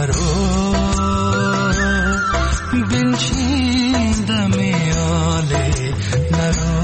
نرو بنشیندم آله نرو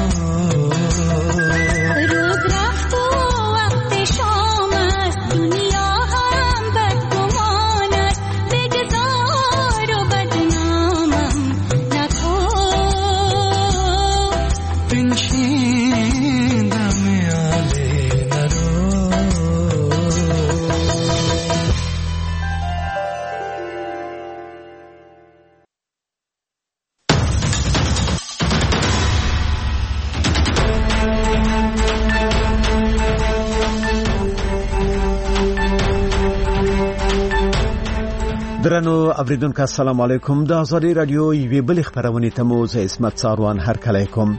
درنو اوریدونکو السلام علیکم. د آزادی رادیو یوې بلې خبرونه ته مو زه عصمت ساروان هرکلی کوم.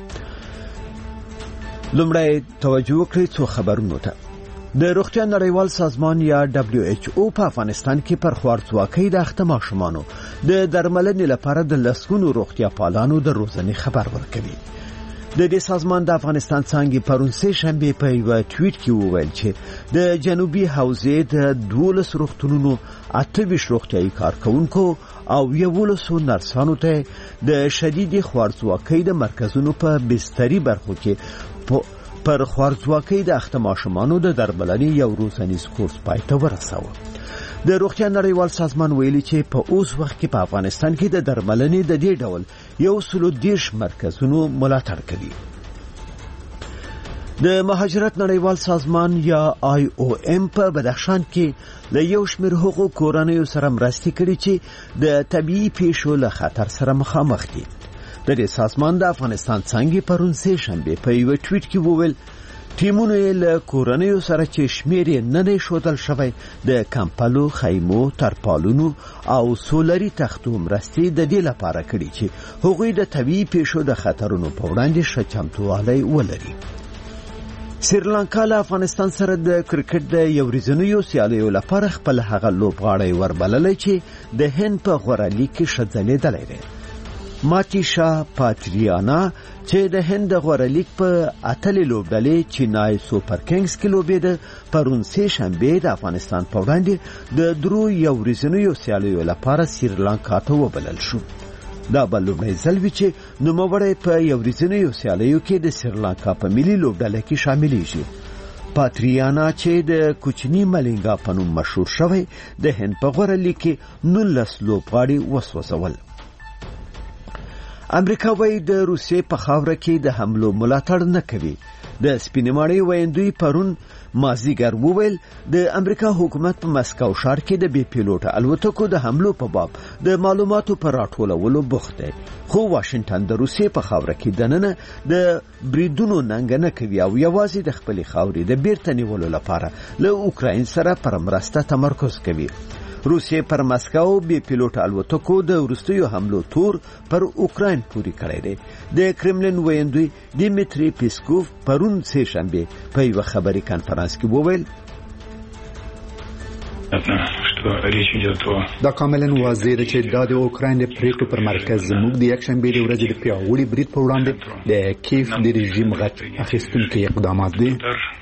لومړی توجه وکړئ څو خبرونو ته. د روغتیا نړیوال سازمان یا WHO په افغانستان کې پر خوارځواکۍ د اخته ماشومانو د درملنې لپاره د لسګونو روغتیا پالانو د روزنې خبر ورکوي. د دې سازمان د افغانستان څنګه پرون سه شنبه په یو ټویټ کې وویل چې د جنوبي حوزې د 12 روغتونونو 28 روغتیايي کارکونکو او 11 نرسانو ته د شدید خوارځواکۍ د مرکزونو په بستري برخو کې پر خوارځواکۍ د اخته ماشومانو د درملنې یو روزنیز کورس پای ته ورساوه. د روغتیا نړیوال سازمان ویلي چې په اوس وخت کې په افغانستان کې د درملنې د دې ډول 130 مرکزونو ملاتړ کوي. د مهاجرت نړیوال سازمان یا IOM په بدخشان کې له یو شمېر حقوق کورنیو سره مرستې کړې چې د طبيعي پیښو له خطر سره مخامخ دي. د دې سازمان د افغانستان څنګه پرون سه شنبه په یو ټویټ کې وویل ټیمونه له کورنیو سره چې شمېر یې نه دی ښودل شوی د کمپلو، خیمو، ترپالونو او سولري تختو مرستې د دې لپاره کړي چې هغوی د طبيعي پیښو د خطرونو په وړاندې ښه چمتووالی ولري. سریلانکا له افغانستان سره د کرکټ د یو ورځنیو سیالیو لپاره خپل هغه لوبغاړی وربللی چې د هند په غوره لیګ کې ښه ځلېدلی دی. ماتیشا پاتریانا چې د هند غوره لیګ په اتلې لوبډلې چینای سوپر کینګز کې لوبېده پرون سه شنبه د افغانستان په وړاندې د درو یو ورځنیو سیالیو لپاره سریلانکا ته وبلل شو. دا بل لومړی ځل وی چې نوموړی په یو ورځنیو سیالیو کې د سریلانکا په ملي لوبډله کې شاملېږي. پاتریانا چې د کوچنی ملنګا په نوم مشهور شوی د هند په غوره لیګ کې 19 لوبغاړي وسوځول. امریکا وايي د روسیې په خاوره کې د حملو ملاتړ نه کوي. د سپینماړي ویندوی پرون مازیګر وویل د امریکا حکومت په مسکو ښار کې د بي پیلوټ الوتکو د حملو په باب د معلوماتو پر راټولولو بوخت دی، خو واشنگټن د روسیې په خاوره کې دننه د بریدونو ننګنه کوي او یوازې د خپل خاورې د بیرته نیولو لپاره له اوکراین سره پر مرسته تمرکز کوي. روسیې پر مسکو بي پیلوټ الوتکو د وروستیو حملو تور پر اوکراین پوری کړی دی. د کرملین ویندوی دیمیتری پیسکوف پرون سه شنبه په یو خبري کانفرنس کې وویل دا کاملا واضح ده چې د اوکراین د پریکړو پر مرکز زموږ د یک شنبه د ورځې د پیاوړي برید په وړاندې د کیف د رژیم غټ اخیستونکي اقدامات دي.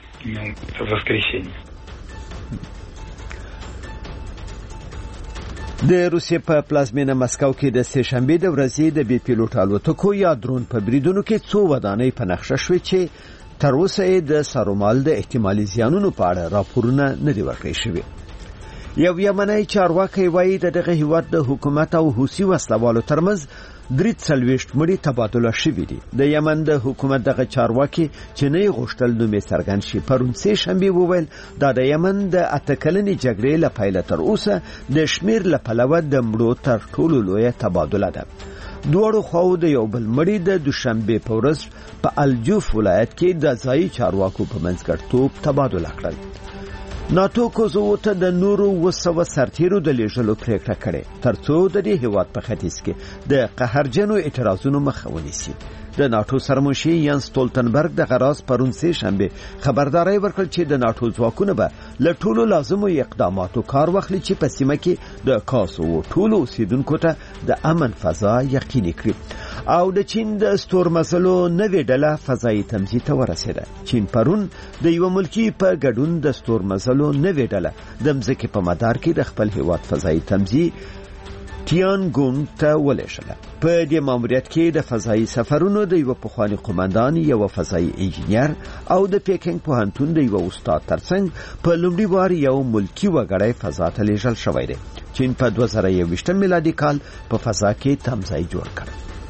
د روسیې په پلازمینه مسکو کې د سه شنبه د ورځې د بي پیلوټ الوتکو یا درون په بریدونو کې څو ودانۍ په نقشه شوې چې تر اوسه د سرومال د احتمالي زیانونو په اړه راپورونه نه دي ورکړل شوي. یو یمنی چارواکي وایي د دغه هیواد د حکومت او حوثي وسلوالو ترمنځ 43 مړي تبادله شوي دي. د یمن د حکومت دغه چارواکي چې نه غوښتل نومې څرګند شي پرون سه شنبه وویل دا د یمن د اتکلنې جګړې له پیله تر اوسه د شمیر له پلوه د مړو تر ټولو لویه تبادله ده. دوړو خو د یو بل مړي د دوشنبه په ورځ په الجوف ولایت کې د ځایي چارواکو په منځګړیتوب تبادله کړل. ناتو کوزو ته د نورو وسو سرتیرو د لیږلو پریکړه کړې ترڅو د دې هیواد په ختیځ کې د قهرجنو اعتراضونو مخه ونیسي. د ناتو سرمنشي یان سټولټنبرګ د غراس پرون سه شنبه خبرداري ورکړه چې د ناتو ځواکونه به له ټولو لازمو اقداماتو کار واخلي چې په سیمه کې د کاسو ټولو اوسیدونکو ته د امن فضا یقیني کړي. او د چین د ستورمزلو نوې ډله فضایي تمځي ته ورسېده. چین پرون د یو ملکی په ګډون د ستورمزلو نوې ډله د مځکې په مدار کې د خپل هیواد فضایي تمځي تیانګونګ ته ولېږله. په دې ماموریت کې د فضایي سفرونو د یو پخوانی قومندان، یو فضایي انجینیر او د پیکینګ پوهنتون د یو استاد ترڅنګ په لومړي وار یو ملکی وګړی فضا ته لیږل شوی دی. چین په 2021 میلادي کال په فضا کې تمځای جوړ کړ.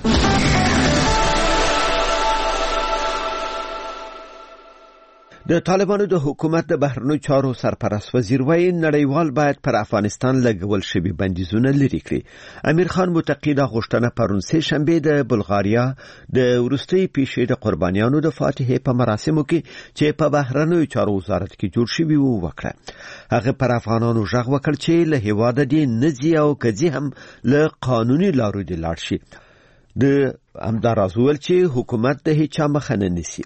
د طالبانو د حکومت د بهرنیو چارو سرپرست وزیر وایي نړیوال باید پر افغانستان لګول شوي بندیزونه لرې کړي. امیر خان متقی د غوښتنه پرون سه شنبه د بلغاریا د وروستي پیښې د قربانیانو د فاتحې په مراسمو کې چې په بهرنیو چارو وزارت کې جوړ شوی وکړه. هغه پر افغانانو ژغ وکړ چې له هیواده دې نزي او کځي هم له قانوني لارو دې لاړ شي. د همداراز ویل چې حکومت د هیڅ مخه نه نیسي.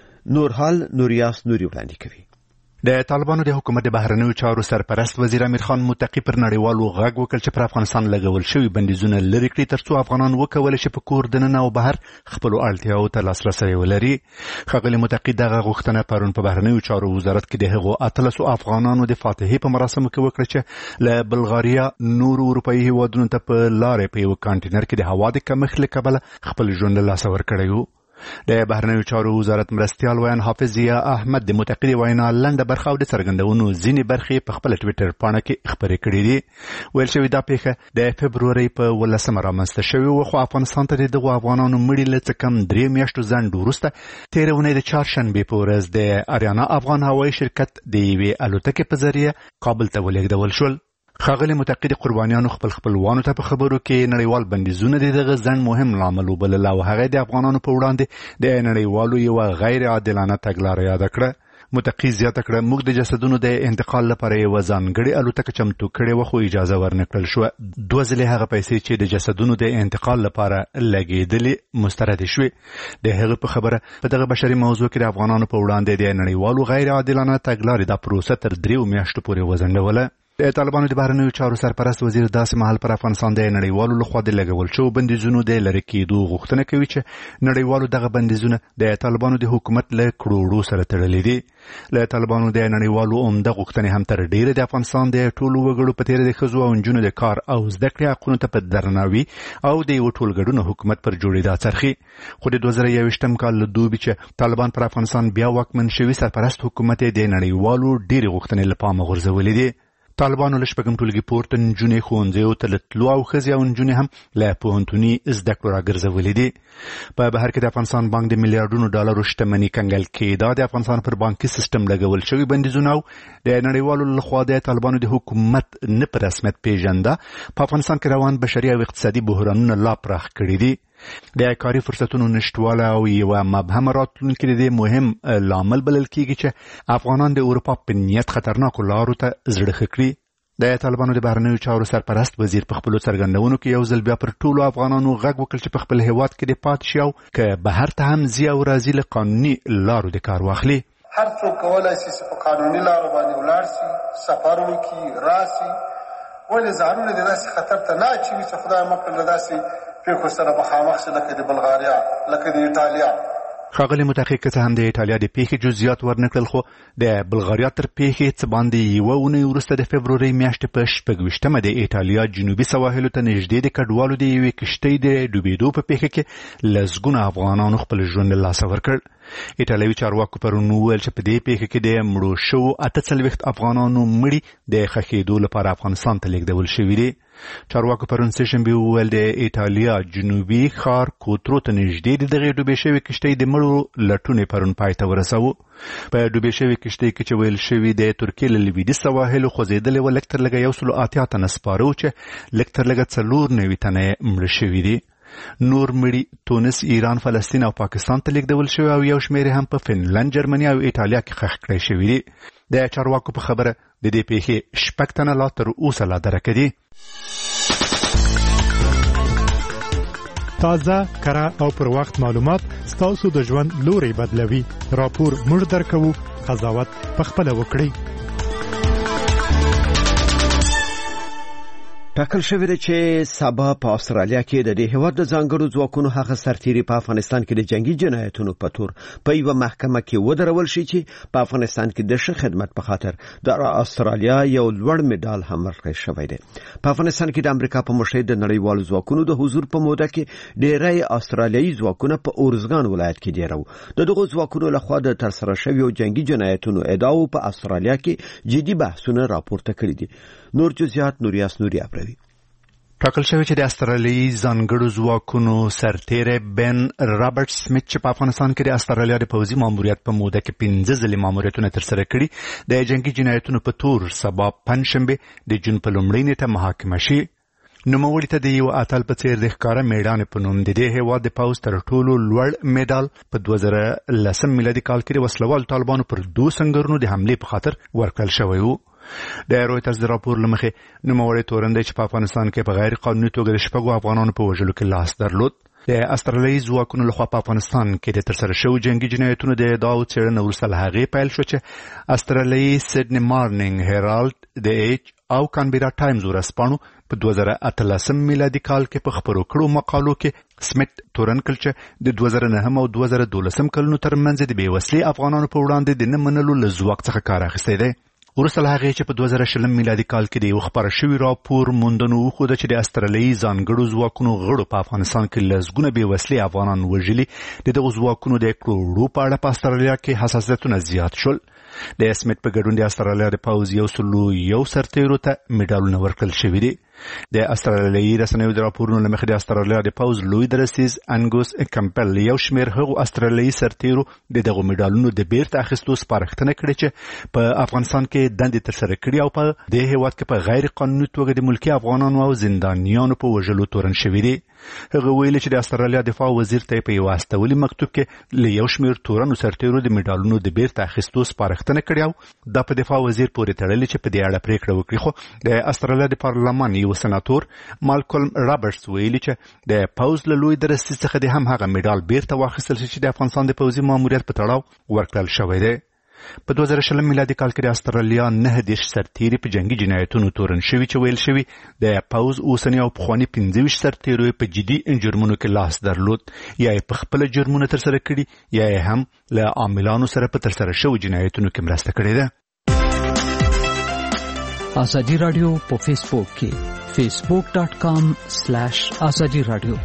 نورحال نوریاس نوري وړاندې کوي. د طالبانو د حکومت د بهرنیو چارو سرپرست وزیر امیر خان متقی پر نړیوالو غږ وکړ چې پر افغانستان لګول شوی بندیزونه لرې کړي ترڅو افغانان وکولای شي په کور دننه او بهر خپل اړتیاو ته لاسرسی ولري. ښاغلي متقی دغه غوښتنه پرون په بهرنیو چارو وزارت کې د هغو 13 افغانانو د فاتحې په مراسمو کې وکړه چې له بلغاریا نورو اروپایي هیوادونو ته په لارې په یو کانټینر کې د هوا د کمښت له کبله خپل ژوند له لاسه ورکړی و. د بهرنیو چارو وزارت مرستیال ویان حافظ ضیا احمد د متقی وینا لنډه برخه او د څرګندونو ځینې برخې په خپل ټویټر پاڼه کې خبرې کړې دي. ویل شوی دا پیښه د فبروري په 18 رامنځته شوې وه، خو افغانستان ته دغه افغانانو مړي له څه کم 3 میاشتو ځنډ وروسته تېره اونۍ د چهارشنبې په ورځ د اریانا افغان هوایي شرکت د یوې الوتکې په ذریعه کابل ته ولېږدول شول. ښاغلي متقی د قربانیانو خپلوانو ته په خبرو کې نړیوال بندیزونه د دغه ځنډ مهم لامل وبلل او هغه د افغانانو په وړاندې د نړیوالو یو غیر عادلانه تګلاره یاد کړه. متقی زیاته کړه موږ د جسدونو د انتقال لپاره یو ځانګړې الوتکه چمتو کړې وه، خو اجازه ورنکړل شوه. 2 ځلې هغه پیسې چې د جسدونو د انتقال لپاره لګېدلې مسترد شوې. د هغه په خبره په دغه بشري موضوع کې د افغانانو په وړاندې د نړیوالو غیر عادلانه تګلارې دا پروسه تر 3 میاشتو پورې وځنډوله. د طالبانو د بهرنیو چارو سرپرست وزیر داسې مهال پر افغانستان د نړیوالو لخوا د لګول شوو بندیزونو د لرې کېدو غوښتنه کوي چې نړیوالو دغه بندیزونه د طالبانو د حکومت له کړوړو سره تړلي دي. له طالبانو د نړیوالو عمده غوښتنې هم تر ډیره د افغانستان د ټولو وګړو په تېره د ښځو او نجونو د کار او زده کړې حقونو ته په درناوي او د یو ټولګډون حکومت پر جوړېدا څرخي. خو د 2021 کال له دوبي چې طالبان پر افغانستان بیا واکمن شوي سرپرست حکومت د نړیوالو ډېرې غوښتنې له پامه غورځولې دي. طالبانو له شپږم ټولګي پورته نجونې ښوونځیو ته له تلو او ښځې او نجونې هم له پوهنتوني زده کړو راګرځولې دي. په بهر کې د افغانستان بانک د میلیارډونو ډالرو شتمني کنګل کېده. د افغانستان پر بانکي سیستم لګول شوي بندیزونه او د نړیوالو لخوا د طالبانو د حکومت نه په رسمیت پیژنده په افغانستان کې روان بشري او اقتصادي بحرانونه لا پراخ کړي دي. د کاري فرصتونو نشټواله او یو مبهم راتلونکي د مهم لامل بلل کېږي چې افغانان د اروپا په نیت خطرناکو لارو ته زړه ښه کړي. د طالبانو د بهرنیو چارو سرپرست وزیر په خپلو څرګندونو کې یو ځل بیا پر ټولو افغانانو غږ وکړ چې په خپل هیواد کې د پاتې شي او که بهر ته هم ځي او راځي له قانوني لارو د کار واخلي. هر څوک کولی شي چې په قانوني لارو باندې ولاړ شي، سفر وکړي، راشي. ولې ځانونه د داسې خطر ته نه اچوي چې خدای مه کړي له داسې پیښو سره مخامخ شي لکه د بلغاریا، لکه د ایټالیا. ښاغلي متحقق څه هم د ایټالیا د پیښې جزئیات ورنکړل، خو د بلغاریا تر پیښې څه باندې یوه اونۍ وروسته د فبروري میاشتې په 26مه د ایټالیا جنوبي سواحلو ته نږدې د کډوالو د یوې کښتۍ د ډوبېدو په پیښه کې لسګونه افغانانو خپل ژوند له لاسه ورکړ. ایټالوي چارواکو پرون وویل چې په دې پیښه کې د مړو شوو 48 افغانانو مړي د ښخېدو لپاره افغانستان ته لیږدول شوي دي. چارواکو پرون سه شنبه وویل د ایټالیا جنوبي ښار کوترو ته نږدې د دغې ډوبې شوې کښتۍ د مړو لټون پرون پای ته ورساوه. په ډوبې شوې کښتۍ کې چې ویل شوي د ترکیې له لویدیځ سواحلو خوځېدلې وه لږ تر لږه 180 تنه سپاره وو چې لږ تر لږه 94 تنه مړه شوي دي. نور مړي تونس، ایران، فلسطین او پاکستان ته لیږدول شوي او یو شمېر هم په فنلند، جرمني او ایټالیا کې ښخ کړی شوي دي. د چارواکو په خبره د دې پیښې 6 تنه لا تر اوسه لا درکه دي. تازه، کره او پر وخت معلومات ستاسو د ژوند لوري بدلوي. راپور موږ درکوو، قضاوت پخپله وکړئ. ټاکل شوی دی چې سبا په استرالیا کې د دې هیواد د ځانګړو ځواکونو هغه سرتیري په افغانستان کې د جنگي جنایتونو په تور په یو محکمه کې ودرول شي چې په افغانستان کې د ښه خدمت په خاطر د استرالیا یو لوړ مډال هم ورکړی شوی دی. په افغانستان کې د امریکا په مشرۍ د نړیوالو ځواکونو د حضور په موده کې ډېری استرالیایي ځواکونه په اورزګان ولایت کې ډېر دغه ځواکونو لخوا د ترسره شویو جنگي جنایتونو ادعاو په استرالیا کې جدي بحثونه راپورته کړي دي. نور جزئیات نوریاس نوري اپروي. ټاکل شوی چې د استرالیایي ځانګړو ځواکونو سرتیری بن رابرټ سمیت چې په افغانستان کې د استرالیا د پوځي ماموریت په موده کې 15 ځلې ماموریتونه ترسره کړي د جنگي جنایتونو په تور سبا پنځشنبه د جون په لومړۍ نیټه محاکمه شي. نوموړي ته د یو اتل په څیر د ښکارا میدان په نوم د دې هیواد د پوځ تر ټولو لوړ میډال په 2010 میلادي کال کې د وسلوال طالبانو پر 2 سنگرونو د حمله په خاطر ورکړل شوی و. د رويټرز د راپور لمخې نوموړي تورنده چې په افغانستان کې په غیر قانوني توګه د شپږو افغانانو په وژلو کې لاس درلود. د استرالیایي ځواکونو لخوا په افغانستان کې د ترسره شویو جنگي جنایتونو د ادعاو څېړنه وروسته له هغې پیل شو چې استرالیایي سیډني مارنینګ هیرالډ د ایچ او کانبیرا ټایمز ورځپاڼو په 2018 میلادي کال کې په خپرو کړو مقالو کې سمیت تورن کړ چې د 2009 او 2012 کلونو ترمنځ د بېوسلې افغانانو په وړاندې د نه منلو له ځواک څخه کار اخیستی دی. وروسته له هغې چې په 2020 میلادي کال کې د یو خپاره شوي راپور موندنو وښوده چې د استرالیایي ځانګړو ځواکونو غړو په افغانستان کې لسګونه بېوسلې افغانان وژلي د دغو ځواکونو د کړو په اړه په استرالیا کې حساسیتونه زیات شول. د سمیت په ګډون د استرالیا د پوځ 101 سرتیرو ته میډالونه ورکړل شوي دي. د استرالیایي رسنیو د راپورونو له مخې د استرالیا د پوځ لوی درسیز انګوس کمپل یو شمېر هغو استرالیایي سرتیرو د دغو میډالونو د بیرته اخیستو سپارښتنه کړې چې په افغانستان کې دندې ترسره کړي او په دې هیواد کې په غیر قانوني توګه د ملکي افغانانو او زندانیانو په وژلو تورن شوي دي. هغه ویلي چې د استرالیا دفاع وزیر ته په یو استولي مکتوب کې له یو شمېر تورنو سرتیرو د میډالونو د بیرته اخیستو سپارښتنه کړې او دا په دفاع وزیر پورې تړلې چې په دې اړه پریکړه وکړي. خو د استرالیا د پارلمان یو سناتور مالکولم رابرټس ویلي چې د پوځ له لوی درستي څخه د هم هغه میډال بیرته واخیستل شي چې د افغانستان د پوځي ماموریت په تړاو ورکړل شوی دی. په 2020 میلادي کال کې د استرالیا 9 سرتیري په جنگي جنایتونو تورن شوي چې ویل شوي د پوځ اوسنی او پخواني 15 سرتیرو په جدي جرمونو کې لاس درلود یا یې په خپل جرمونه ترسره کړي یا یې هم له عاملانو سره په ترسره شوو جنایتونو کې مرسته کړې ده. آزادی رادیو په فیسبوک کې facebook.com/azadi radio.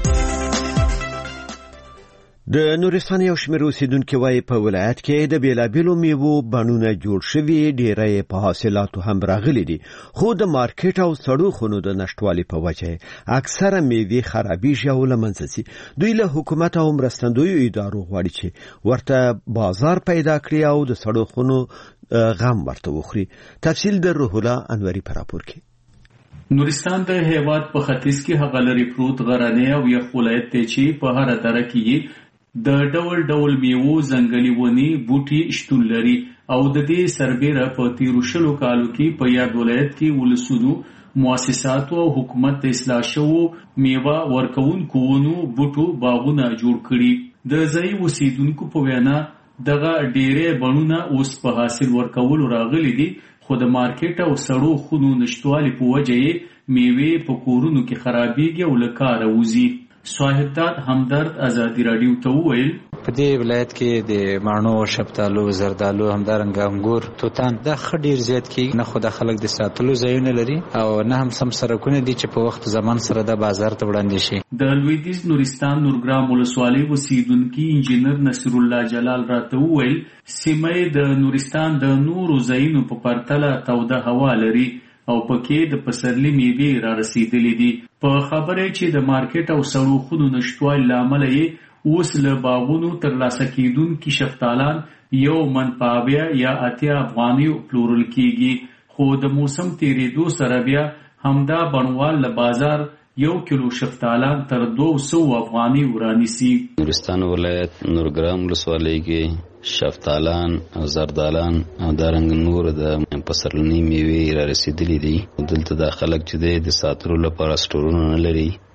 د نورستان یو شمېر اوسیدونکو وايي په ولایت کې د بیلابیلو میوو بڼونه جوړ شوي ډېری په حاصلاتو هم راغلي دي خو د مارکیټ او سړو خونو د نشټوالي په وجه اکثره میوې خرابېږي او له منځه ځي. دوی له حکومت او مرستندویو ادارو غواړي چې ورته بازار پیدا کړي او د سړو خونو غم ورته وخوري. تفصیل د روح الله انوري په راپور کې. نورستان د هیواد په ختیځ کې هغه لري پروت غرنی او یخ ولایت دی چې په هر طرف کې د ډول ډول میوو ځنګلي ونې بوټي شتون لري او د دې سربېره په تیرو شلو کالو کې په یاد ولایت کې ولسونو مؤسساتو او حکومت د اصلاح شوو میوه ورکوونکو ونو بوټو باغونه جوړ کړي. د ځای اوسیدونکو په وینا دغه ډېرې بڼونه اوس په حاصل ورکولو راغلي دي خو د مارکیټ او سړو خونو نشټوالي په وجه یې میوې په کورونو کې خرابېږي او له کاره وځي. صاحبداد همدرد آزادی رادیو ته وویل په دې ولایت کې د ماڼو شفتالو زردالو همدارنګه انګور توتان دا ښه ډېر زیات کېږي نه خو د خلک د ساتلو ځایونه لري او نه هم سم سړکونه دي چې په وخت زمان سره د بازار ته وړاندې شي. د لویدیځ نورستان نورګرام ولسوالۍ اوسیدونکي انجینر نصیر الله جلال راته وویل سیمه د نورستان د نورو ځایونو په پرتله توده هوا لري او پکې د پسرلي میوې را رسیدلې دي. په خبره چې د مارکیټ او سړو خونو نشټوالي له امله یې اوس له باغونو ترلاسه کېدونکي شفتالان یو من په اویا یا اتیا افغانیو پلورل کېږي خو د موسم تېرېدو سره بیا همدا بڼوال له بازار 1 کیلو شفتالان تر 200 افغاني ورانیسي. نورستان ولایت نورګرام ولسوالۍ کې شفتالان او زردالان او دارنګ نور د پسرلنی میوې را رسیدلې دي. دلته د خلک چې د ساتلو لپاره سټورونه نه لري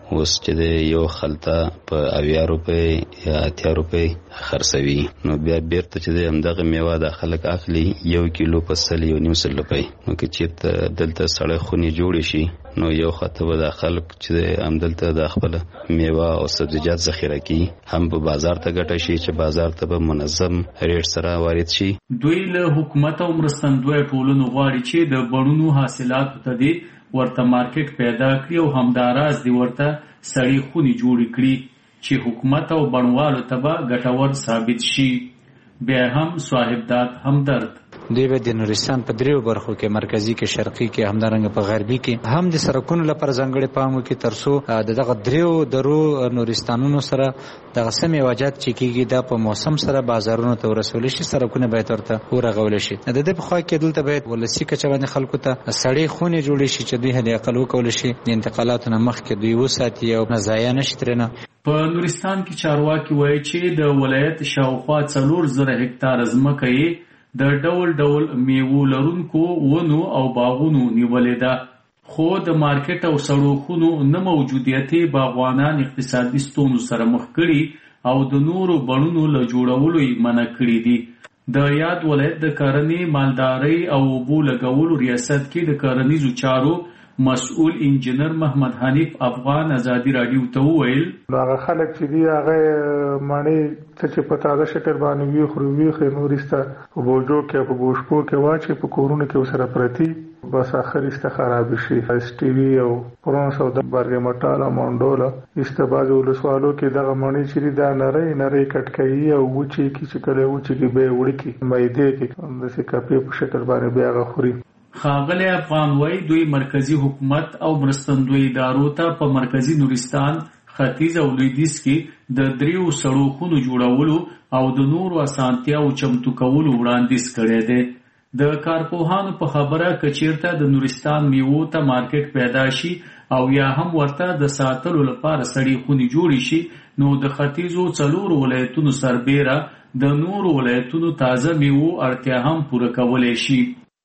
اوس چې د یو خلطه په 80 روپۍ یا 80 روپۍ خرڅوي، نو بیا بیرته چې د همدغه میوه د خلک اخلي 1 کیلو په 1.5 روپۍ. نو که چېرته دلته سړی خونې جوړې شي نو یو خطه به د خلک چې همدلته د خپل میوه او سبزیجات ذخیره کړي، هم په بازار ته ګټه شي چې بازار ته به منظم ریټ سره وارد شي. دوی له حکومت او مرستندوی ټولنو غواړي چې د بڼونو حاصلاتو ته دې ورته مارکیټ پیدا کړي او همداراز دې ورته سړې خونې جوړې کړي چې حکومت او بڼوالو ته به ګټور ثابت شي. بیا هم صاحبداد همدرد دوی به د نورستان په دریو برخو کې مرکزی کې، شرقي کې، همدارنګه په غربي کې هم د سرکونو لپاره ځانګړي پام وکړي ترڅو دغه دریو درو نورستانونو سره دغه سمې واجات چې کېږي دا په موسم سره بازارونو ته ورسول شي، سرکونه باید ورته ورغول شي. د دې په خوا کې دلته باید ولسی کچه باندې خلکو ته سړې خونې جوړې شي چې دوی هدي عقل وکول شي د انتقالاتو نه مخکې دوی وساتي او ضایع نشي ترنه. په نورستان کې چارواکي وایي چې د ولایت شاوخوا 4,000 هکتار ځمکه یې د ډول ډول میوو لرونکو ونو او باغونو نیولې ده، خو د مارکیټ او سړکونو نه موجودیت باغوانان اقتصادي ستونزو سره مخ کړي او د نورو بڼونو له جوړولو یې منع کړي دي. د یاد ولایت د کرنې، مالدارۍ او اوبو لګولو ریاست کې د کرنیزو چارو مسؤل انجینر محمد حنیف افغان ازادي رادیو ته وویل هغه خلک چې دی هغه معنی چې په تازه شکل باندې وی خو نورسته په بوجو کې په بوشپو کې واچي په کورونو کې وسره پرتی بس اخر است خراب شي. اس ټي وي او پرونس او د برګ مټاله مونډولا استباز ولسوالو کې دغه معنی چې دا نری کټکۍ او وچی کې چې کله وچی کې به وړي کې مېده کې د سکاپې په شکل باندې بیا غخوري. ښاغلی افغان وایي دوی مرکزی حکومت او مرستندوی ادارو ته په مرکزی نورستان، ختیځ او لویدیځ کې د 3 سړکونو جوړولو او د نورو اسانتیاو چمتو کولو وړاندیز کړی دی. د کارپوهانو په خبره که چیرته د نورستان میوو ته مارکیټ پیدا شي او یا هم ورته د ساتلو لپاره سړې خونې جوړې شي نو د ختیځو 4 ولایتونو سربیره د نورو ولایتونو تازه میوو اړتیا هم پوره کولی شي.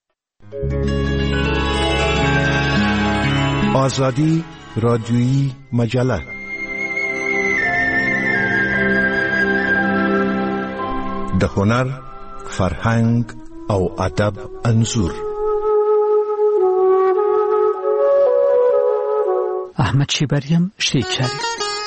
آزادی رادیویی مجله د هنر، فرهنګ او ادب انځور. احمد شیبریم شیچاری،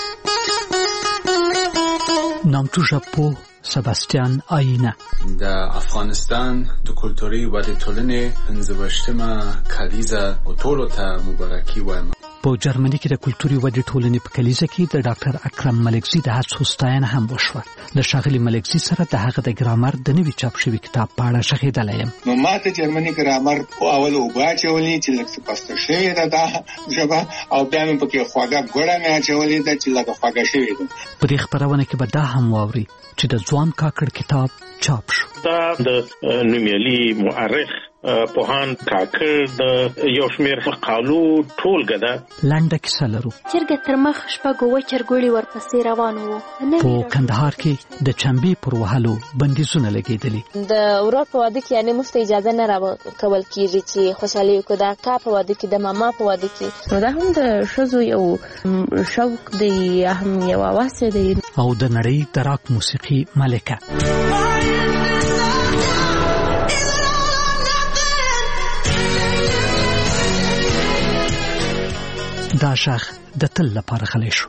نامتو ژبپوه سباستیان آینه. د افغانستان د کلتوري ودې ټولنې 15مه کلیزه او ټولو ته مبارکي وایم. په جرمني کې د کلتوري ودې ټولنې په کلیزه کې د ډاکټر اکرم ملکزي د هڅو ستاینه هم وشوه. له ښاغلي ملکزي سره د هغه د ګرامر د نوي چاپ شوي کتاب په اړه شخېدلی یم. نو ما ته جرمني ګرامر اول اوبه اچولې چې لږ څه پسته شوې ده دا ژبه، او بیا مې پکې خوږه ګوړه مې اچولې ده چې لږ خوږه شوې ده. په دې خپرونه کې به دا هم واوري چې د ځوان کاکړ کتاب چاپ شو. دا د نومیالي مؤرخ پوهان کاکړ د یو شمېر مقالو ټولګه ده. لنډه کیسه لرو. چرګه تر مخ شپږ اوه چرګوړي ورپسې روان وو. په کندهار کې د چمبې پر وهلو بندیزونه لګېدلي. د ورور په واده کې یعنې موږ ته اجازه نه راکول کېږي چې خوشحالي وکړو. د اکا په واده کې، د ماما په واده کې، نو دا هم د ښځو یو شوق دی، هم یو واسه دی. او د نړۍ د راک موسیقي ملکه دا شاخ د تل لپاره خلی شو.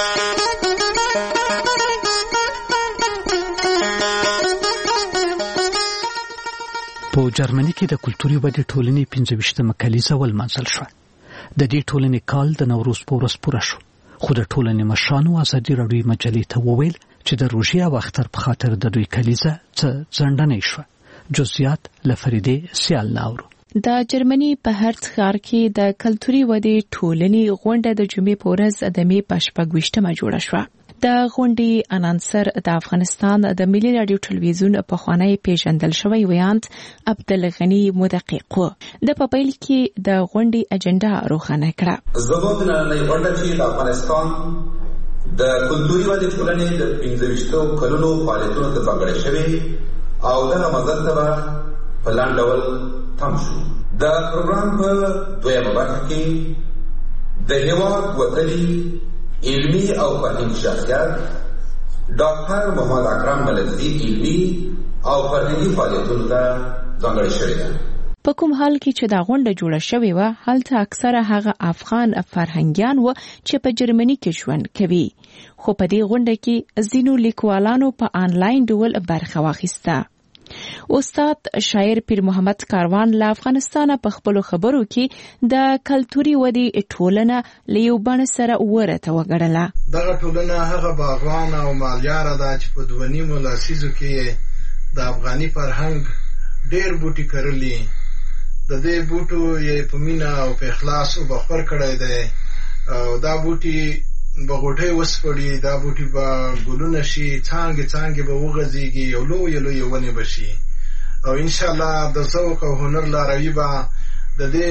په جرمني کې د کلتوري ودې ټولنې 25مه کلیزه ولمانځل شوه. د دې ټولنې کال د نوروز په ورځ پوره شو، خو د ټولنې مشرانو ازادي راډیو مجلې ته وویل چې د روژې او اختر په خاطر د دوی کلیزه څه ځنډنۍ شوه. جزئیات له فریدې سیال ناورو. د جرمني په هرڅ ښار کې د کلتوري ودې ټولنې غونډه د جمعې په ورځ د مې په 26مه جوړه شوه. د غونډې انانسر د افغانستان د ملي رادیو ټلویزیون په خوانی پیژندل شوی ویاند عبدالغنی مدقق و. د په پیل کې د غونډې اجنډا روښانه کړه. زموږ د نړۍ غونډه چې د افغانستان د کلتوري ودې ټولنې د 25 کلونو فعالیتونو ته ځانګړې شوې او دغه مزل ته په لاندې ډول تم شو. د پروګرام په دویمه برخه کې د هېواد وتلي علمی او فرهنګي شخصیت ډاکټر محمد اکرم ملکزي علمی او فرهنګي فعالیتونو ته ځانګړې شوې ده. په کوم حال کې چې دا غونډه جوړه شوې وه هلته اکثره هغه افغان فرهنګیان و چې په جرمني کې ژوند کوي، خو په دې غونډه کې ځینو لیکوالانو په آنلاین ډول برخه واخیسته. استاد شاعر پیر محمد کاروان له افغانستانه په خپلو خبرو کې د کلتوري ودې ټولنه له یو بڼ سره ورته وګڼله. دغه ټولنه هغه باغوان او مالیاره ده چې په 2.5 لسیزو کې د افغاني فرهنګ ډېر بوټي کرلي. د دې بوټو یې په مینه او په اخلاص وبخور کړی دی او دا بوټي به غوټۍ وسپړي، دا بوټي به ګلونه شي، څانګې څانګې به وغځېږي، یو لویې لویې ونې به شي او انشاءالله د ذوق او هنر لاروي به د دې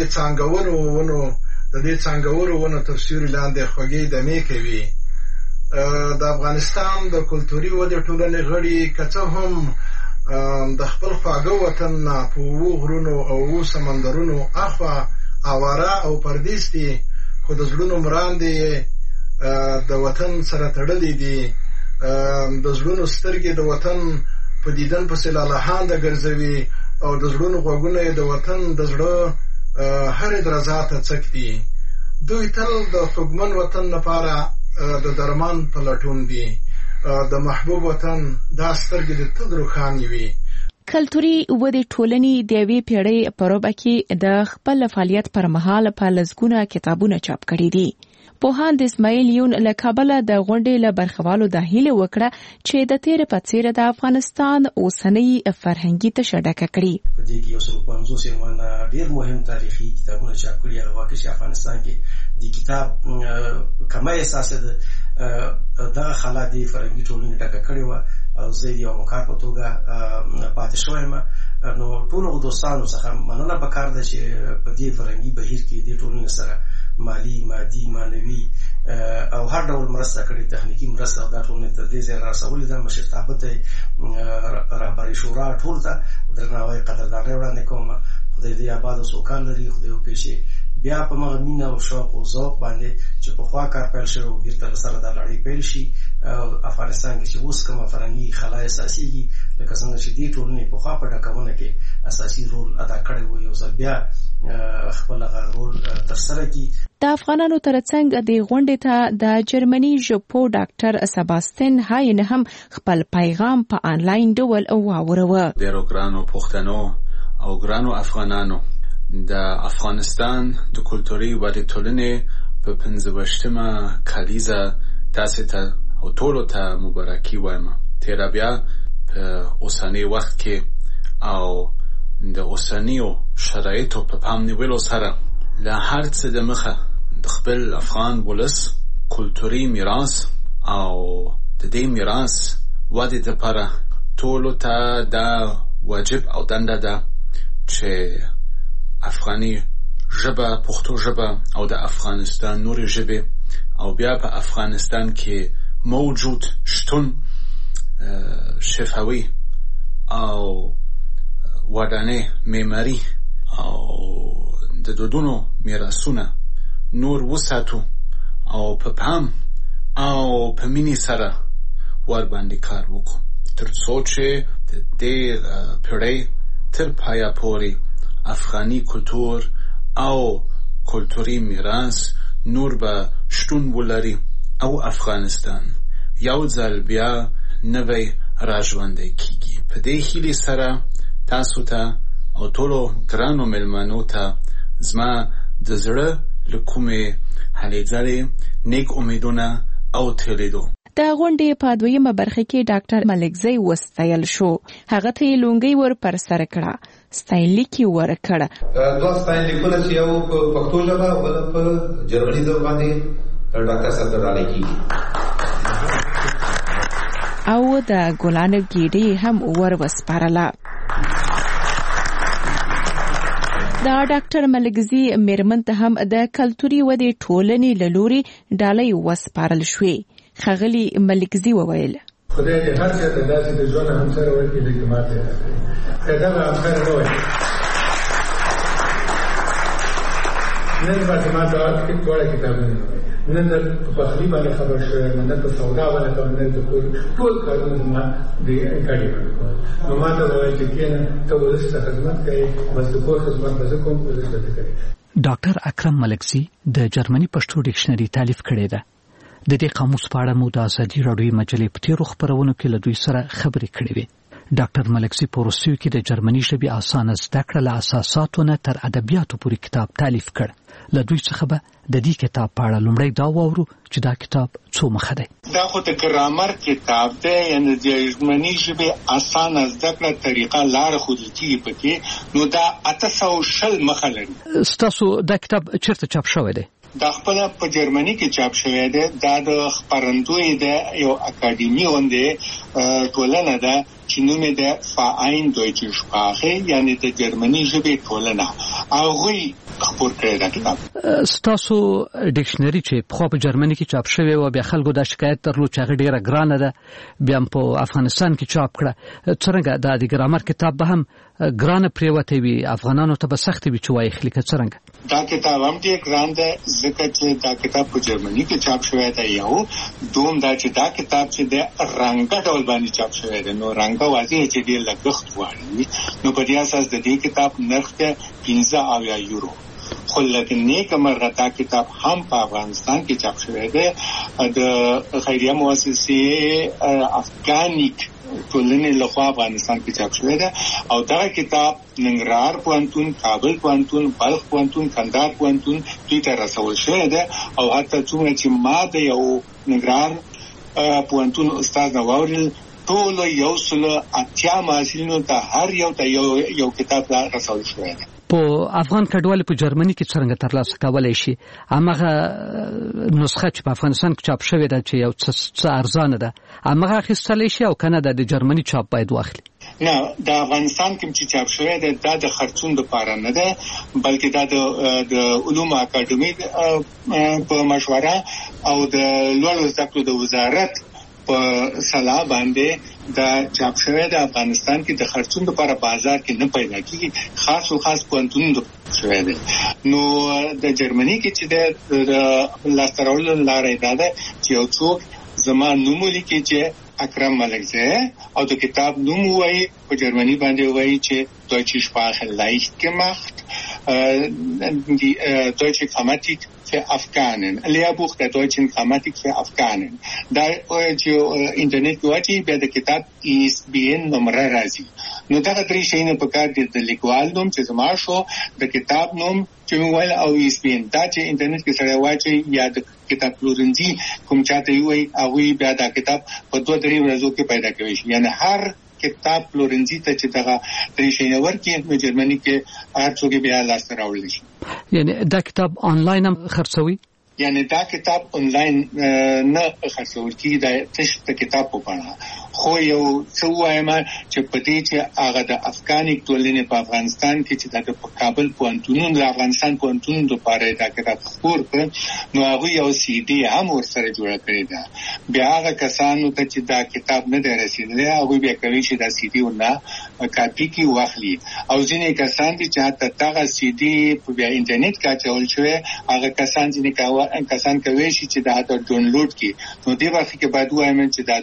څانګورو ونو تر سیوري لاندې خوږې دمې کوي. د افغانستان د کلتوري ودې ټولنې غړي که څه هم د خپل خواږه وطن نه په 7 غرونو او 7 سمندرونو اخوا اواره او پردیس دي، خو د زړونو مراندې د وطن سره تړلې دي. د زړونو سترګې د وطن په دیدن پسې لالهانده ګرځوي او د زړونو غوږونه د وطن د زړه هرې درزا ته څک دي. دوی تل د خوږمن وطن لپاره د درمان په لټون دي. د محبوب وطن دا سترګې د تل روښانې وي. کلتوري ودې ټولنې د یوې پیړۍ په ربع کې د خپل فعالیت پر مهال په لسګونه کتابونه چاپ کړي دي. پوهاند اسماعیل یون له کابله د غونډې له برخوالو د هیله وکړه چې د تیر په څیر د افغانستان اوسنۍ فرهنګي تشه ډکه کړي. په دې کې 150 یوه ډېر مهم تاریخي کتابونه چاپ کړي. هغه واقع چې افغانستان کې د کتاب کمه احساس ده دغه خلا د فرهنګي ټولنې ډکه کړې وه او زه یو مکار په توګه پاتې شوی یم. نو ټولو دوستانو څخه مننه پکار ده چې په دې فرهنګي بهیر کې د ټولنې سره مالی، مادي، معنوي او هر ډول مرسته کړې، تخنیکی مرسته او دا ټولنې ته دې ځای راسولې ده. مشرتابه ته رهبري شورا ټول ته درناوی قدردانۍ وړاندې کوم. خدای دې آباد او سوکاله لري. خدای وکړي چې بیا په مغه مینه او شوق او ذوق باندې چې په خوا کار پیل شوی او بیرته سره د لړۍ پیل شي. افغانستان کې چې اوس کومه فرهنګي خلا اساسيږي لکه څنګه چې دې ټولنې په خوا په ډکونه کې اساسي رول ادا کړی و، یو ځل بیا خپل رول ترسره کړي. د افغانانو ترڅنګ د غونډې ته د جرمني ژبپوه ډاکټر سباستین هاین هم خپل پیغام په آنلاین ډول واوروه. ډېرو ګرانو پښتنو او ګرانو افغانانو، د افغانستان د کلتوري ودې ټولنې په 25مه کلیزه تاسو ته او ټولو ته مبارکي وایم. تیرا بیا په اوسنی وخت کې او د اوسنیو شرایطو په پام نیولو سره له هر څه د مخه د خپل افغان ولس کلتوري میراث او د دې میراث ودې لپاره ټولو ته دا واجب او دنده ده چې افغاني ژبه، پښتو ژبه او د افغانستان نورې ژبې او بیا په افغانستان کې موجود شتون شفاوي او ودانې معماري او د دودونو میراثونه نور وساتو او په پام او په مینې سره ور باندې کار وکړو تر څو چې د دې پیړۍ تر پایه پورې افغاني کلتور او کلتوري میراث نور به شتون ولري او افغانستان یو ځل بیا نوی راژوندی کیږي. په دې هیلې سره تاسو ته او ټولو ګرانو مېلمنو ته زما د زړه له کومې هلې ځلې نیک امیدونه او تیریدو. د غونډې په دویمه برخه کې ډاکټر ملکزی وستایل شو. هغه ته لونګي ور پر سر کړه، ستایلیک ورکړه. دوه ستایلیکونه چې یو په پښتو ژبه او بل په جرمني ژبه باندې ډاکټر صاحب درالېږي او د ګلان ګیډې هم ور وسپارله. دا ډاکټر ملکزی میرمن ته هم د کلتوري ودې ټولنې له لوري ډالۍ وسپارل شوې. ښاغلي ملکزی وویل خدای دې هر څه ته داسې د ژوند همسر ورکړي چې ماته که دغه همسر نه وای نن به ما ته دواړه کتابونه نه د پخلی باندې خبر شوی نه د سودا باندې خبر نه د ټول کارونه ما د کړي نو ما ته وایي چې کینه ته ولسته خدمت کوي بس د کور خدمت به کوم ولسته کوي. ډاکټر اکرم ملکزی د جرمني پښتو ډکشنري تالیف کړې ده. د دې قاموس په اړه مو د ازادي راډیو مجلې په تیرو خبرونو کې له دوی سره خبرې کړې وې. ډاکټر ملکزی په روسیو کې د جرمني ژبې اسانه زده کړه له اساساتو نه تر ادبیاتو پورې کتاب تالیف کړ. له دوی څخه به د دې کتاب په اړه لومړی دا واورو چې دا کتاب څو مخه دی. دا خو د ګرامر کتاب دی، یعنی د جرمني ژبې اسانه زده کړه طریقه لار ښودل کېږي پکې، نو دا 800 مخه لري. ستاسو دا کتاب چیرته چاپ شوی دی؟ دا خپل په جرمني کې چاپ شوی دی. دا د خپرندوی دی، یو اکاډمي غونډه ټولنه ده چې نوم یې ده فاین دویچه شپاخه، یعنی د جرمني ژبې ټولنه. هغوی خپور کړی دا کتاب. ستاسو ډکشنري چې په جرمني کې چاپ شوی و، بیا خلکو دا شکایت درلود چې هغه ډیره ګرانه ده، بیا په افغانستان کې چاپ کړه. څنګه دا د ګرامر کتاب به هم ګرانه پریوته وي، افغانانو ته به سخت وي چې وایي خلیکه څنګه؟ دا کتاب هم ډیر ګران دی ځکه چې دا کتاب په جرمني کې چاپ شوی دی. یو دوم دا چې دا کتاب چې د رنګه ډول باندې چاپ شوی دی، نو رنګه واضح چې ډیر لګښت غواړي، نو په دې اساس د دې کتاب نرخ دی 15 یورو. خو لکه نیکه مرغه دا کتاب هم په افغانستان کې چاپ شوی دی. د خیریه مؤسسې افغانیک ټولنې لخوا افغانستان کې چاپ شوی دی، او دا کتاب ننګرهار پوهنتون، کابل پوهنتون، بلخ پوهنتون، کندهار پوهنتون دوی ته رسول شوی دی. او حتی څومره چې ما د یو ننګرهار پوهنتون استاد نه واورېدل، ټول 180 محصلینو ته هر یو ته یو کتاب رسول شوی دی. په افغان کډوالو په جرمني کې څنګه ترلاسه کولای شي؟ هغه نسخه چې په افغانستان کې چاپ شوې ده چې یو څه ارزانه ده، هغه اخیستلی شي او کنه د جرمني چاپ باید واخلي؟ نه، د افغانستان کې چې چاپ شوی ده دا د خرڅون لپاره نه ده، بلکې دا د علومو اکاډمي په مشوره او د لوړو زده کړو د وزارت په صلاح باندې دا چاپ شوی د افغانستان کې د خرڅون لپاره بازار کې نه پیدا کیږي، خاص پوهنتونونو شوی دی. نو د جرمني کې چې د لاسترول لارې ده چې یو څوک زما نوم لیکي چې اکرم ملکزی او د کتاب نوم وایي په جرمني باندې وایي چې Deutsche Sprache leicht gemacht, die deutsche Grammatik für Afghanen, Lehrbuch der deutschen Grammatik für Afghanen. دا چې انټرنیټ کې واچي بیا د کتاب ISBN نمبر راځي. نو دا درې شیونه په کار دي، د لیکوال نوم چې زما شو، د کتاب نوم چې موبایل او ISBN. دا چې انټرنیټ کې سره واچي یا د کتاب پلورنځي کوم چاته وي هغه بیا دا کتاب په 2-3 ورځو کې پیدا کوي. یعنی هر کتاب پلورنځي ته چې دغه درې شیونه ورکړي نو جرمني کې هر څوک بیا لاسته راوړل شي. یعنی دا کتاب آنلاین هم خرڅوي؟ یعنی دا کتاب آنلاین نه خرڅول کیږي، دا تش د کتاب په بڼه. خو یو څه وایم چې په دې چې هغه د افغانیک ټولنې په افغانستان کې چې د کابل پوهنتون د افغانستان پوهنتون لپاره دا کتاب خپور کړ، نو هغه یو سی ډي هم ورسره جوړ کړی دا. بیا هغه کسانو ته چې دا کتاب نه دی رسیدلی هغه بیا کوي چې دا سی ډي ونه کاپي کی واخلي، او ځینې کسان دي چې حتی دغه سی ډي په بیا انټرنیټ کې اچول شوی، هغه کسان چې کسان کوي چې دا ډاونلوډ کړي. نو دې وخت کې باید وایم چې دا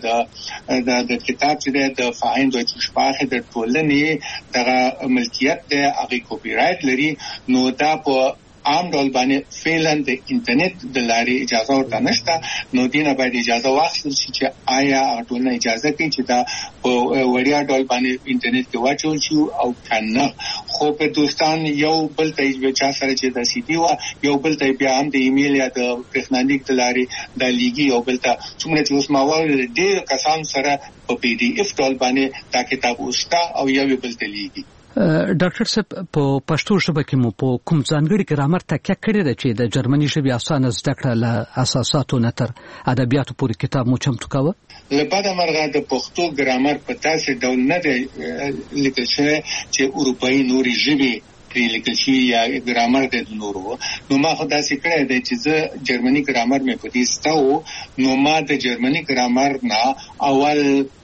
د کتاب چې د فاین دویچه شپاخه د ټولنې دغه ملکیت د هغه کاپی رائټ لري. نو دا په عام ډول باندې فعلا د انټرنیټ د لارې اجازه ورته نشته، نو دینه باید اجازه واخیستل شي چې آیا ټولنه اجازه کوي چې دا په وړیا ډول باندې انټرنیټ کې واچول شي او کنه. خو په دوستان یو بل ته چا سره چې د سی ډي وا یو بل ته بیا هم د ایمیل یا د برېښنالیک د لارې د لیږي، یو بل ته څومره چې اوس ما وایي ډېر کسان سره په PDF ډول باندې دا کتاب وستا او یو بل ته لیږي. ډاکټر صاحب په پښتو ژبه کې مو په کوم ځانګړي ګرامر تکیه کړې ده چې د جرمني ژبې اسانه زده کړه له اساساتو نه تر ادبیاتو پورې کتاب مو چمتو کاوه؟ لپاره مرغه د پښتو ګرامر په تاسو ډول نه دی لیکل شوی چې اروپایي نوري ژبې پرې لیکل شوی یا ګرامر د نورو. نو ما خو داسې کړی دی چې زه جرمني ګرامر مې په دې ستاو، نو ما د جرمني ګرامر نه اول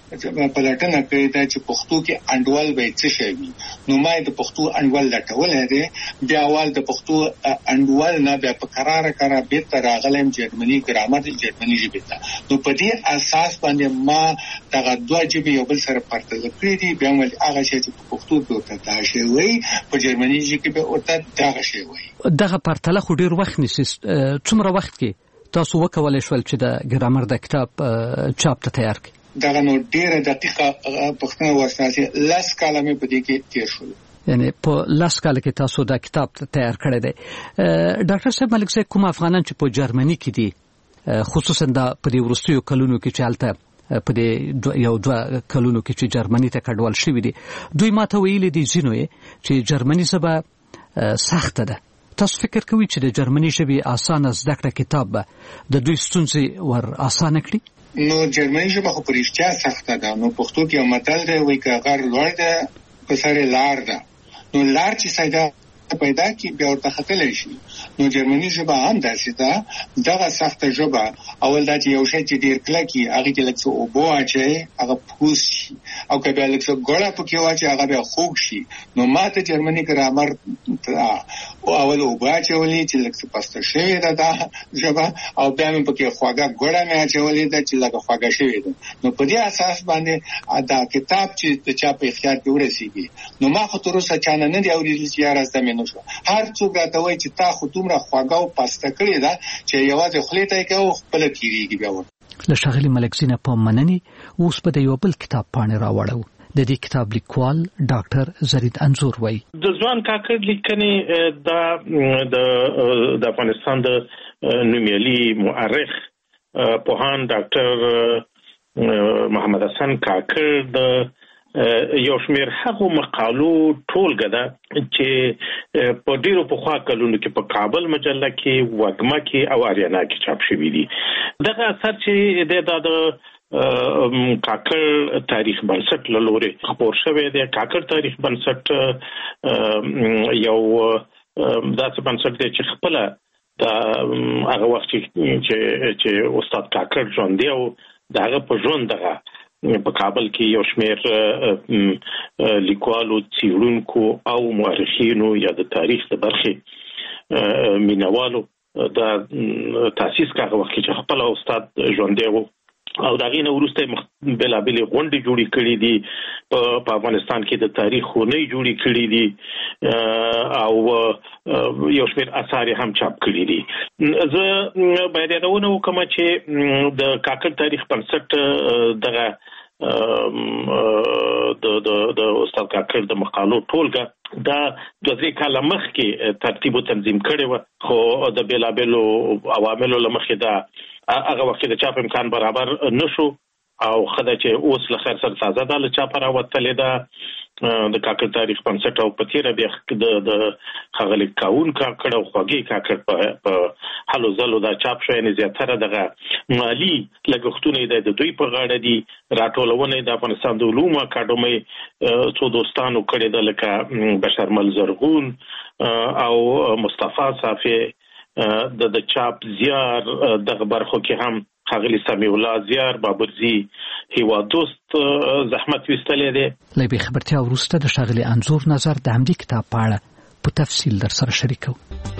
پلټنه کړې ده چې پښتو کې انډول به څه شي وي. نو ما د پښتو انډول لټولې ده، بیا اول د پښتو انډول نه بیا په قراره به تر راغلم جرمني ګرامر جرمني ژبه ته. نو په دې اساس باندې ما دغه دوه ژبې یو بل سره پرتله کړې دي، بیا ول هغه شی چې په پښتو کې ورته دا شی وایي په جرمني ژبه کې به ورته دا شی وایي. دغه پرتله خو ډیر وخت نیسي. څومره وخت کې تاسو وکولای شول چې د ګرامر د کتاب چاپ ته تیار کړئ؟ دغه نو ډیره دقیقه پښتنه ورساسي لاس کلمې په دې کې تیر شول. یعنی په لاس کال کې تاسو دا کتاب تیار کړی دی. ډاکټر صاحب ملک صاحب کوم افغانان چې په جرمني کې دي، خصوصا د په دې وروستیو کلونو کې چې حالته په دې یو دوه کلونو کې چې جرمني ته کډوال شوي دي، دوی ماته ویلي دي ځینو چې جرمني ژبه سخته ده. تاسو فکر کوئ چې د جرمني ژبې اسانه زده کړه کتاب به د دوی ستونزې ور اسانه کړي؟ نو جرمني ژبه خو په رښتیا سخته ده. نو پښتو کې یو متل دی وایي که غر لوړ ده په سر لار ده. نو لار چې سیده پیدا کی بیا ورته ختلې شي. نو جرمني ژبه هم داسې ده، دغه سخته ژبه اول دا چې یو شی چې ډیر کلکی هغه کې لکه اوبو اچي هغه پوس شي، او که بیا لکه ګوړه پکې واچي هغه بیا خوږ شي. نو ماته جرمني ګرامر او اول اوبو اچولې چې لکه پسته شوی ده دا ژبه، او بیا مې پکې خواږه ګوړه مې اچولې ده چې لکه خواږه شوی ده. نو په دې اساس باندې دا کتاب چې د چا په اختیار کې ورسیږي. نو ما خو تر اوسه چانه نه دی اورېدل چې یاره زده مې نه شو. هر څوک راته وایي چې تا خو دومره خواږه او پسته کړې ده چې یوازې خولې ته یې کوي او خپله تېرېږي. بیا له ښاغلي ملک زینه په مننې اوس به د یو بل کتاب پاڼې راوړو. د دې کتاب لیکوال ډاکټر زرید انزور وایي د ځوان کاکړ لیکنې د افغانستان د نومیالي مؤرخ پوهان ډاکټر محمد حسن کاکړ د یو شمېر هغو مقالو ټولګه ده چې په ډیرو پخوا کلونو کې په کابل مجله کې، وږمه کې او اریانا کې چاپ شوي دي. دغه اثر چې د کاکړ تاریخ بنسټ له لوري خپور شوی دی. کاکړ تاریخ بنسټ یو داسې بنسټ دی چې خپله د هغه وخت چې استاد کاکړ ژوندی او د هغه په ژوند دغه په کابل کې یو شمېر لیکوالو، څېړونکو او مورخینو یا د تاریخ د برخې مینوالو د تاسیس هغه وخت چې خپل استاد ژوندی و او د هغې نه وروسته بېلابېلې غونډې جوړې کړي دي. په افغانستان کې د تاریخ خونې جوړې کړي دي او یو شمېر اثار هم چاپ کړي دي. زه باید یادونه وکړم چې د کاکړ تاریخ بنسټ دغه د استاد کاکړ د مقالو ټولګه دا 2-3 کاله مخکې ترتیب او تنظیم کړی و، خو د بېلابېلو عواملو له مخې دا هغه وخت د چاپ امکان برابر نشو او خدای چې اوس له خیر سره تازه ده له چاپه راوتلې ده د کاکړ تاریخ بنسټ او په تېره بیا د ښاغلي کاون کاکړ او خوږې کاکړ په هلو ځلو دا چاپ شوی. یعنې زیاتره دغه مالي لګښتونه یې د دوی په غاړه دي. راټولونه یې د افغانستان د علومو اکاډمۍ څو دوستانو کړې ده لکه بشرمل زرغون او مصطفی صافی. د چاپ زیار دغه برخو کې هم ښاغلي سمیع الله زیار بابرزي هیواد دوست زحمت ویستلی دی. له بې خبرتیا وروسته د ښاغلي انزور نظر د همدې کتاب په اړه په تفصیل در سره شریکو.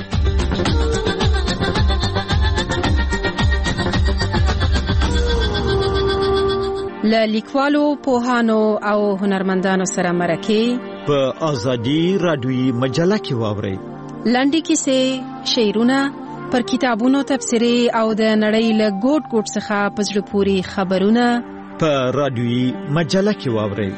له لیکوالو، پوهانو او هنرمندانو سره مرکې په ازادي رادیویي مجله کې واورئ. لنډې کیسې، شعرونه، پر کتابونو تبصرې او د نړۍ له ګوټ ګوټ څخه په زړه پورې خبرونه په رادیویي مجله کې واورئ.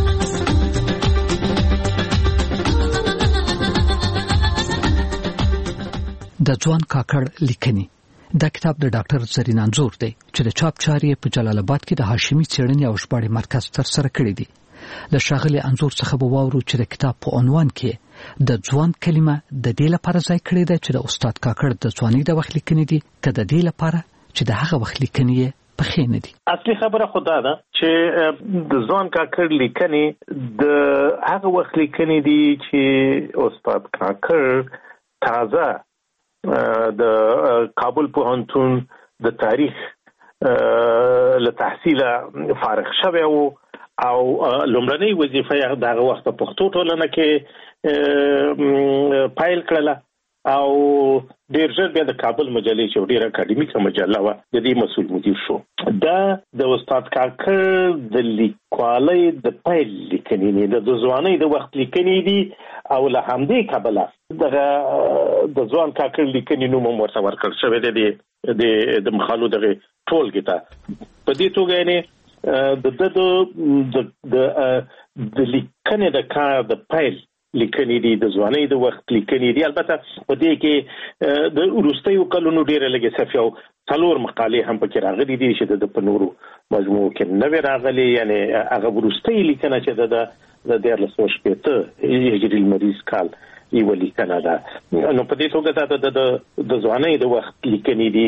د ځوان کاکړ لیکنې دا کتاب د ډاکټر زرین انزور دی چې د چاپ چارې په جلال آباد کې د هاشمي څېړنې او ژباړې مرکز ترسره کړی دی. له ښاغلي انزور څخه به واورو چې د کتاب په عنوان کې د ځوان کلمه د دې لپاره ځای کړې ده چې د استاد کاکړ د ځوانۍ د وخت لیکنې دي که د دې لپاره چې د هغه وخت لیکنې یې پخې نه دي. اصلي خبره خو دا ده چې د ځوان کاکړ لیکنې د هغه وخت لیکنې دي چې استاد کاکړ تازه د کابل پوهنتون د تاریخ له تحصیل فارغ شوی او لومړنۍ وظیفه یې دغه وخت په پښتو ټولنه کې پایل کړله او ډیر ژر بیا د کابل مجلې چې ډیره اکاډمیکه مجله وه د دې مسؤل مدیر شو. دا د استاد کاکړ د لیکوالۍ د پیل لیکنې د ځوانۍ د وخت لیکنې دي او له همدې کبله دغه د ځوان کاکړ لیکنې نوم هم ورته ورکړل شوی دی د مخالو دغه ټولګې ته. په دې توګه یعنې د لیکنې د کار د پیل لیکنې دي د ځوانۍ د وخت لیکنې دي. البته په دې کې د وروستیو کلونو ډېره لږې صفحې او 4 مقالې هم پکې راغلي دي چې د په نورو مجموعو کې نه وې راغلي. یعنې هغه وروستۍ لیکنه چې د 1980 هجري لمریز کال یوه لیکنه ده. نو په دې توګه د ځوانۍ د وخت لیکنې دي.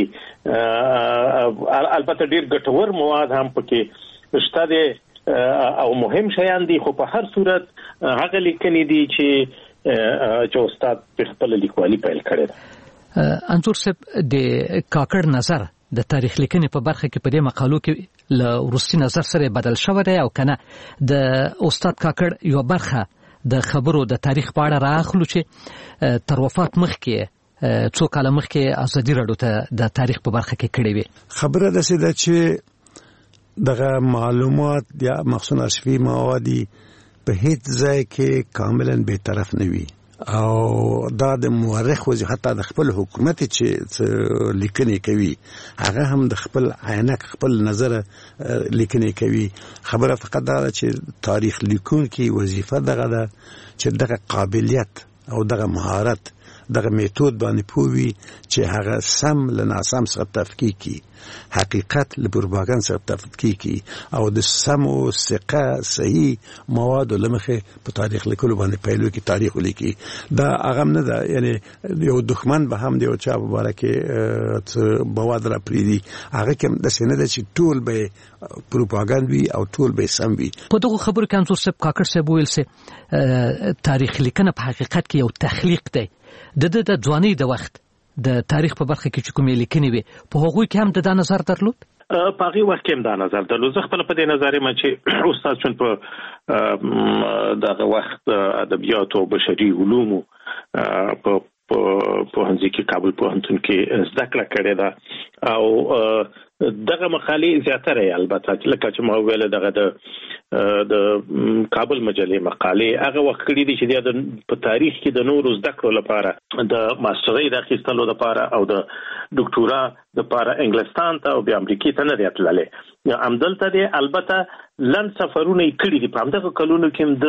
البته ډېر ګټور مواد هم پکې شته دي او مهم شیان دي، خو په هر صورت هغه لیکنې دي چې استاد په خپل لیکوالي پیل کړی ده. انځور صاحب د کاکړ نظر د تاریخ لیکنې په برخه کې په دې مقالو کې له وروستي نظر سره بدل شوی دی او کنه د استاد کاکړ یو برخه د خبرو د تاریخ په اړه راخلو چې تر وفات مخکې څو کاله مخکې ازادي راډیو ته د تاریخ په برخه کې کړې وي. خبره ده چې دغه معلومات یا مخصوص ارشیفي مواد په هیڅ ځای کې کاملا به طرف نه وي او دا د مورخ وځي حتی د خپل حکومت چې لیکنې کوي هغه هم د خپل عینک خپل نظر لیکنې کوي. خبره فقط دا چې تاریخ لیکونکي وظیفه دغه ده چې دغه قابلیت او دغه مهارت دغه میتود باندې پوي چې هغه سم له ناسم سره تفکیک کی، حقیقت له پروپاګاندا سره تفکیک کی او د سم او ثقه صحیح مواد لمخه په تاریخ لیکلو باندې پیلو کې تاریخ لیکي. دا هغه نه ده یعنی یو دښمن به هم دی او چا مبارکه مواد را پریدي هغه کوم د سینې د چې ټول به پروپاګاندا وي او ټول به سم وي. په دغه خبرو کې انځور صاحب کاکړ صاحب ویل سي تاریخ لیکنه په حقیقت کې یو تخلیق دی. د ځوانۍ د وخت د تاریخ په برخه کې چې کومې لیکنې وي په هغوی کې هم د نظر درلود. په هغه وخت کې هم دا نظر درلود. زه خپل په دې نظر یم چې استاد چون په دغه وخت ادبیات او بشري علومو په پوهنځي کې کابل پوهنتون کې زده کړه کړې ده او دغه مقالې زیاتره البته لکه چې ما ویل دغه د کابل مجلې مقالې هغه وخت کړي دي چې د په تاریخ کې د نورو زده کړو لپاره د ماسترۍ د اخیستلو لپاره او د ډاکټورا لپاره انګلستان ته او بیا امریکا ته نه راتللې. همدلته دی البته لن سفرونه کړي دي په همدغه کلونو کې د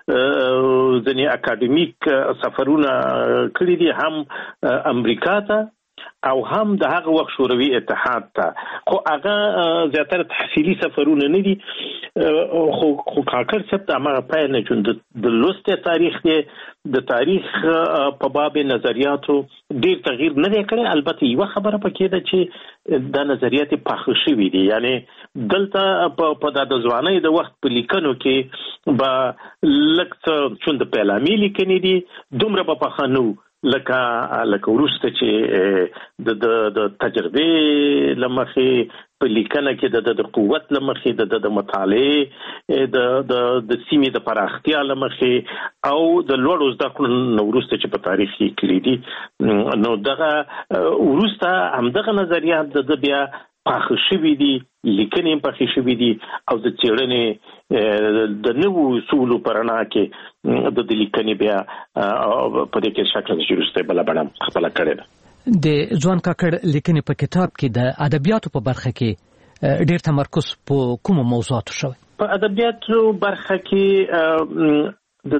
ځینې اکاډمیک سفرونه کړي دي هم امریکا ته او هم د هغه وخت شوروي اتحاد ته، خو هغه زیاتره تحصیلي سفرونه نه دي. خو کاکړ صاحب د هغه پای نه چې د لوست تاریخ دی د تاریخ په باب نظریاتو ډیر تغییر نه دی کړی. البته یو خبره پکې ده چې د نظریات پاخه شوي دي، یعنی دلته په د ځوانۍ د وخت په لیکنو کې به لږ څه چون د پیلامي لیکنې دي دومره به پاخه نه لکه وروسته چې د تجربې لمخې په لیکنه کې د قوت لمخې د مطالعې د سیمې د پراختیا لمخې او د لوړو زده کړو نه وروسته چې په تاریخ کې کړي دي نو دغه وروسته همدغه نظریات د بیا پاخه شوي دي، لیکنې پاخه شوي دي او د څېړنې د نوو اصولو په رڼا کې د لیکنې بیا په دې کې شکل چې وروسته بله بڼه خپله کړې ده. د ځوان کاکړ لیکنې په کتاب کې د ادبیاتو په برخه کې ډېر تمرکز په کومو موضوعاتو شوی؟ په ادبیاتو برخه کې د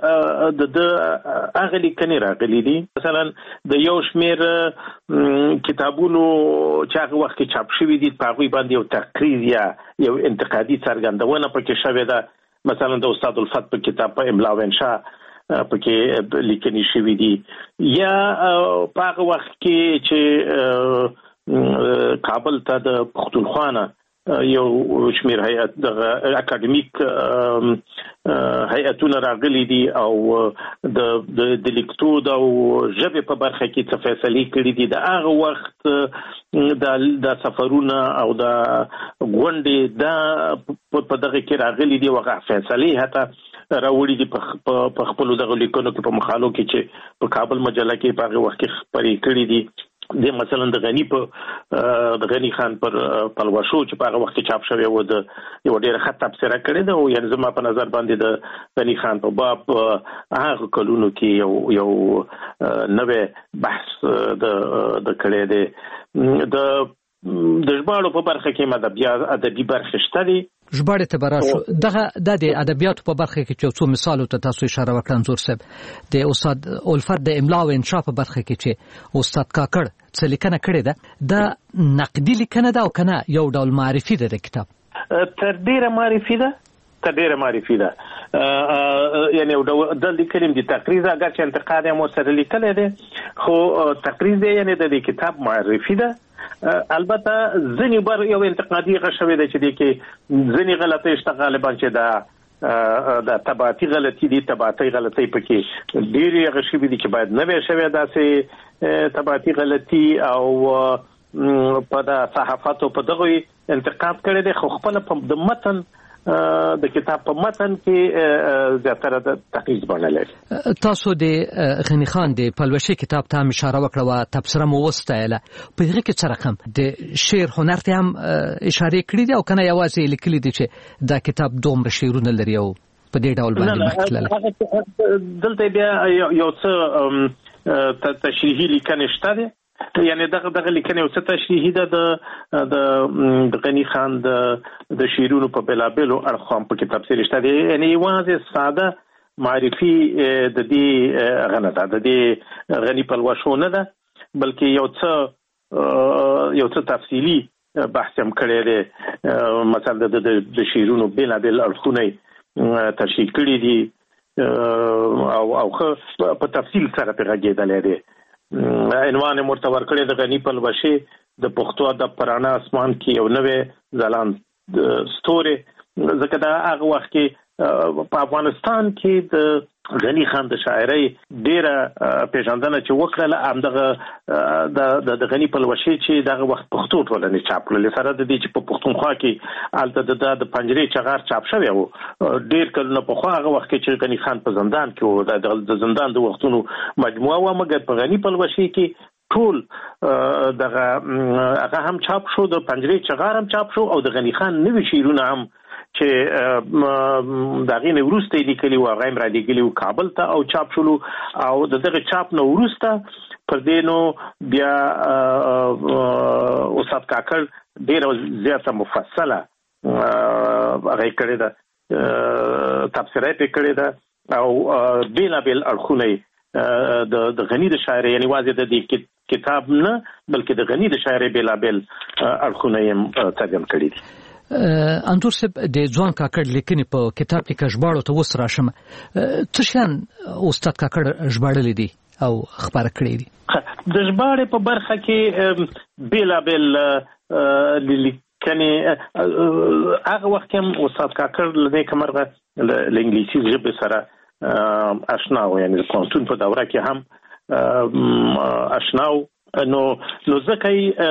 هغه لیکنې راغلي دي. مثلا د یو شمېر کتابونو چې هغه وخت کې چاپ شوي دي په هغوی باندې یو تقریر یا یو انتقادي څرګندونه پکې شوې ده. مثلا د استاد الفت په کتاب په املا و انشاء پکې لیکنې شوي دي، یا په هغه وخت کې چې کابل ته د پښتونخوا یو شمیر هیئت د اکاډمیک هیئتونه راغلي دي او د لیکدود او ژبې په برخه کې څه فیصلې کړې دي. د هغه وخت د سفرونه او د غونډې په دغه کې راغلي دي، وغه فیصلې حتی راوړي دي په خپل دغه لیکونو کې په مقالو کې چې په کابل مجله کې په هغه وخت کې خبرې کړې دي. د مثلا د غنی خان پر پلوشو چې په هغه وخت کې چاپ شوی و، د یو ډېر ښه تبصره کړې ده، او یعنې زما په نظر باندې د غنی خان په باب هغه کلونو کې یو نوې بحث د کړی دی. د ژباړو په برخه کې ادبي برخې شته دي. ژباړې ته به راشو. دغه د ادبیاتو په برخه کې چې څو مثالو ته تاسو اشاره وکړه انځور صاحب، د استاد الفت د املا او انشاء په برخه کې چې استاد کاکړ څه لیکنه کړې ده، دا نقدي لیکنه ده او کنه یو ډول معرفي ده د کتاب؟ تر ډیره معرفي ده. یعنی د لیکلم دي تقریر، اگر چې انتقاد هم سره لیکل دي، خو تقریر دی یعنی د کتاب معرفي ده. البته ځینې بر یو انتقادي غشوي ده چې دی کې ځینې غلطۍ شته، غالبا چې د طباعتي غلطي دي، طباعتي غلطۍ پکې ډېرې غشوي دي چې باید نه وي شوی داسې طباعتي غلطي، او په د صحافتو په دغه انتقاد کړی دی، خو خپل د متن د کتاب په متن کې زیاتره د تقلید بڼه لري. تاسو د غنی خان د پلوشي کتاب ته هم اشاره وکړه او تبصره مو وستایله. په هغه کې څه رقم د شعر هنر ته هم اشاره کړې دي او کنه یوازې لیکلي دي چې دا کتاب دومره شعرونه لري او په دې ډول باندې مخکله؟ دلته بیا یو څه تشریحي لیکنې شته دي، یعنی دغه لیکنه یو څه تشریحي ده د غنی خان د شعرونو په بلابلو اړخو په کتاب سره شته دي. یعنی یوازې ساده معرفي د دې غنه ده، د دې غنی پلوشو نه ده، بلکې یو څه تفصیلی بحث هم کړی دی. مثلا د شعرونو بلابل اړخونه تشریح کړي دي او په تفصیل سره په غږېدلی دی. عنوان مرته ورکړی د غنی پلوشي د پښتو ادب پرانا اسمان کې یو نوې ځلان ستوري، ځکه دا هغه وخت کې په افغانستان کې د غنی خان د شاعرۍ ډیره پیژندنه چې وکړله، همدغه د غنی پلوشي چې دغه وخت پښتو ټولنې چاپ کړل، سره د دې چې په پښتونخوا کې هلته د پنجرې چغار چاپ شوی و ډیر کلونه پخوا، هغه وخت کې چې غنی خان په زندان کې و، د زندان د وختونو مجموعه و، مګر په غنی پلوشي کې ټول دغه هغه هم چاپ شو، د پنجرې چغار هم چاپ شو، او د غنی خان نوي شعرونه هم چې دغه نه وروسته لیکلي و، هغه هم را لیکلي و کابل ته او چاپ شولو، او دغه چاپ نه وروسته پر دینو بیا استاد کاکړ ډیره زیاته مفصله هغه کړی ده، تبصره یې کړې ده، او بېلابېل اړخونه د غنی د شاعرۍ، یعنی واځي د دې کتاب نه بلکې د غنی د شاعرۍ بېلابېل اړخونه یې څرګند کړي دي. انځور صاحب، د ځوان کاکړ لیکنې په کتاب کې که ژباړو ته اوس راشم، څه شیان استاد کاکړ ژباړلی دي او خپاره کړي دي؟ د ژباړې په برخه کې بېلابېل لیکنې هغه وخت هم استاد کاکړ له دې کمرغه له انګلیسي ژبې سره آشنا و، یعنی د پوهنتون په دوره کې هم آشنا و، نو ځکه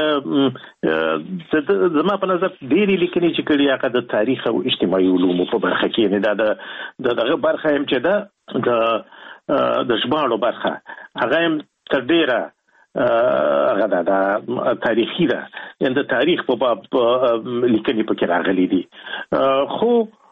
زما په نظر ډېرې لیکنې چې کړي هغه د تاریخ او اجتماعي علومو په برخه کې، یعنې دا دغه برخه هم چې ده د ژباړو برخه هغه هم تر ډېره هغه دا تاریخي ده، یعنې د تاریخ په باب لیکنې پکې راغلي دي، خو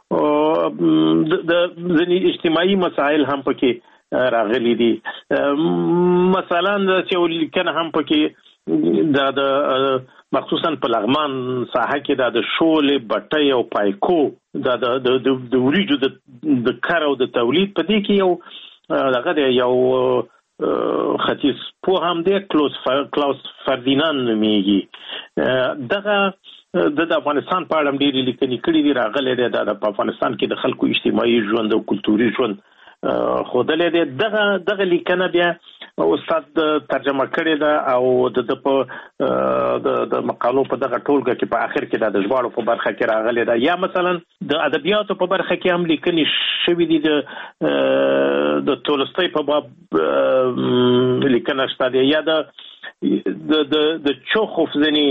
د ځینې اجتماعي مسایل هم پکې راغلي دي. مثلا چې لیکنه هم پکې د مخصوصا په لغمان ساحه کې د شولې بټۍ او پایکو د وریجو د کار او د تولید په دې کې یو ختیځ پوه هم دی، کلاوس فردیناند نومیږي، دغه د افغانستان په اړه ډېرې لیکنې کړي دي، راغلی دی د افغانستان کې د خلکو اجتماعي ژوند او کلتوري ژوند خودلې دغه لیکنه بیا استاد ترجمه کړې ده او د مقالو په دغه ټولګه کې په اخر کې د ژباړو په برخه کې راغلي ده. یا مثلا د ادبیاتو په برخه کې هم لیکنې شوې دي. د تولستوی په باب لیکنه شته ده، یا د چوخوف ځینې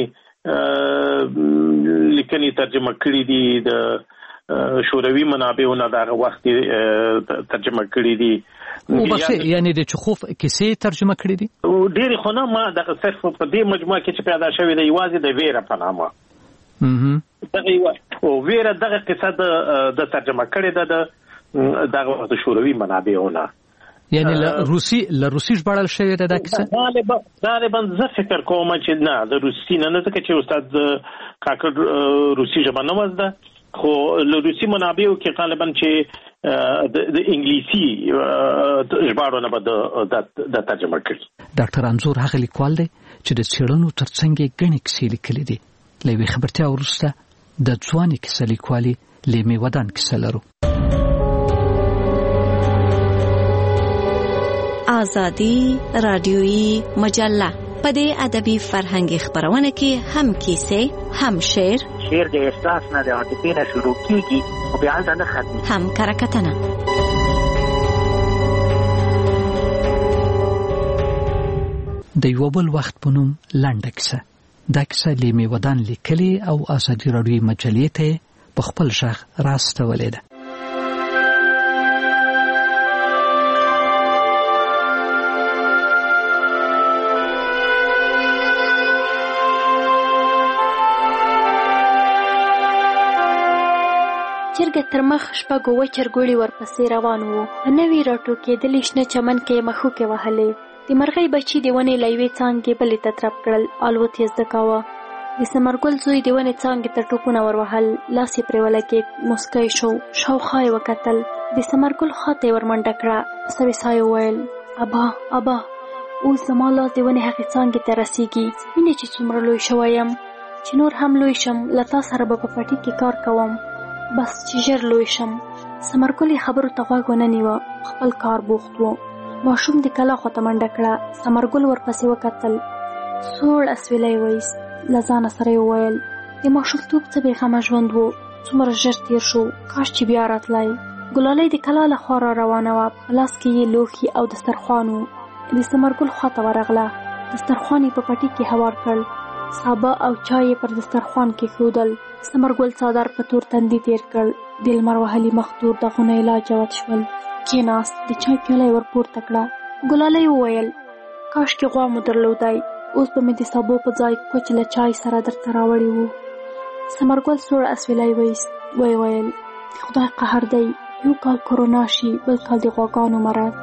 لیکنې ترجمه کړې دي، د شوروي منابعونو دغه وخت ترجمه کړې دي. او بس یعنی د چوخوف کیسې ترجمه کړې دي ډېرې، خو نه ما دغه صرف په دې مجموعه کې چې پیدا شوې ده یوازې د ویره په نامه دغه او ویره دغه قصه د ترجمه کړې ده دغه وخت شوروي منابعونه، یعنی له روسي ژباړل شوې ده دا کیسه. غالبا زه فکر کوم چې نه د روسي نه ځکه چې استاد کاکړ روسي ژبه نه وزده، خو له روسي منابعو کې غالبا چې د انګلیسي ژباړونه به د ترجمه کړي. ډاکټر انزور هغه لیکوال دی چې د څېړنو ترڅنګ ګڼې کیسې لیکلې دي. له یوې خبرتیا وروسته د ځوانې کیسه لیکوالې لیمې ودان کیسه لرو. آزادی رادیویی مجله په دې ادبي فرهنګي خبرونه کې هم کیسې، هم شعر د احساس نه د عاطفې نه شروع کیږي او بیا نه ختمي، هم کرکټنه. د یو بل وخت په نوم لنډه کیسه. دا کیسه لیمې ودان لیکلې او آزادي رادیویی مجلې ته په خپل ژغ راستولې ده. چرګه تر مخ شپږو چرګوړي ورپسې روان وو. په نوي راټوکېدلې شنه چمن کې مښوکې وهلې. د مرغۍ بچي د ونې له یوې څانګې بلې ته ترپ کړل. الوت یې زده کاوه. د ثمرګل زوی د ونې څانګې ته ټوپونه وروهل. لاس یې پرې ولګېد. موسکی شو. شاوخوا یې وکتل. د ثمرګل خواته یې ورمنډه کړه. په سوې ساه یې وویل ابا اوس زما لاس د ونې هغې څانګې ته رسېږي. وینې چې څومره لوی شوی یم، چې نور هم لوی شم له تا سره به په پټي کې کار کوم، بس چې ژر لوی شم. ثمرګل یې خبرو ته غوږ ونه نیوه، خپل کار بوخت و. ماشوم د کلا خواته منډه کړه. ثمرګل ورپسې وکتل. سوړ اسویلی وایست. له ځانه سره یې وویل د ماشومتوب څه بېغمه ژوند و، څومره ژر تېر شو، کاش چې بیا راتلی. ګلالۍ د کلا له خوا را روانه وه. په لاس کې یې لوښي او دسترخوان و. د ثمرګل خواته ورغله. دسترخوان یې په پټي کې هوار کړ. سابه او چای یې پر دسترخوان کې ښودل. ثمرګل څادر په تور تندي تېر کړ. د لمر وهلي مخ تور داغونه یې لا جوت شول. کېناست. د چای پیاله یې ورپورته کړه. ګلالۍ وویل کاشکې غوا مو درلودی، اوس به مې د سابو په ځای کوچ له چای سره درته راوړی وو. ثمرګل سوړ اسویلی وایست. ویې ویل د خدای قهر دی، یو کال کرونا شي، بل کال د غواګانو مرض.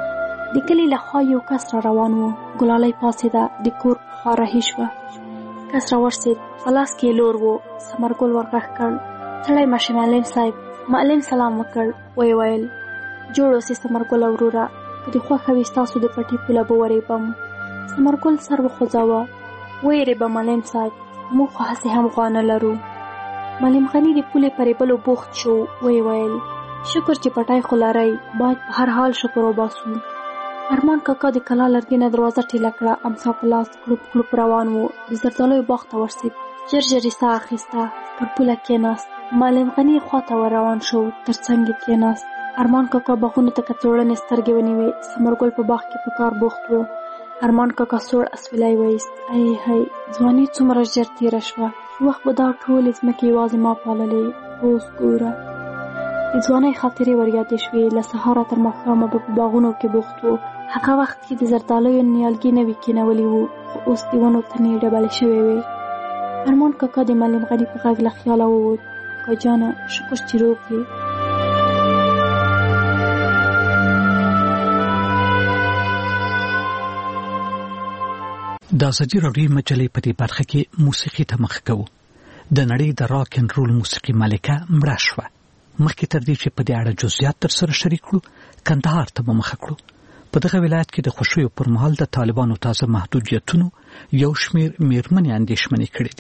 د کلي له خوا یو کس را روان و. ګلالۍ پاڅېده. د کور په خوا رهي شوه. کس را ورسېد. په لاس کې یې لور و. ثمرګل ورغږ کړ ستړی مشې معلم صاحب. معلم سلام وکړ. ویې ویل جوړ اوسې ثمرګل وروره، که دې خوښه وي ستاسو د پټي پوله به وریبم. ثمرګل سر وخوځاوه. ویریبه معلم صاحب، موږ خو هسې هم غوا نه لرو. معلم غني د پولې په ریبلو بوخت شو. ویې ویل شکر چې پټی خو لرئ، باید په هر حال شکر وباسو. ارمان کاکا د کلا لرګي نه دروازه ټیله کړه. امسا په لاس کړوپ کړوپ روان و. د زردالیو باغ ته ورسېد. ژر ژر یې ساه اخیسته. پر پوله کېناست. معلم غني خواته ور روان شو. تر څنګ یې کېناست. ارمان کاکا باغونو ته کڅوړنې سترګې ونیوې. ثمرګل په باغ کې په کار بوخت و. ارمان کاکا سوړ اسویلی وایست. ای ځواني څومره ژر تېره شوه. وخت به دا ټولې ځمکې یوازې ما پاللې. اوس ګوره. د ځوانۍ خاطرې وریادې شوې. له سهاره تر ماښامه به په باغونو کې بوخت و. هغه وخت کې د زردالیو نیالګي نه وي کېنولي وو، خو اوس د ونو تنې ډبلې شوې وې. ارمان کاکا د معلم غني په غږ له خیاله ووت. کاکا جانه شکر چې روغ یې. د آزادي راډیویي مجلې په دې برخه کې موسیقي ته مخ کوو. د نړۍ د راک ان رول موسیقي مالکه مړه شوه. مخکې تر دې چې په دې اړه جزئیات در سره شریک کړو، کندهار ته به مخه کړو. په دغه ولایت کې د خوښیو پر مهال د طالبانو تازه محدودیتونو یو شمېر میرمنې اندېښمنې کړې دي.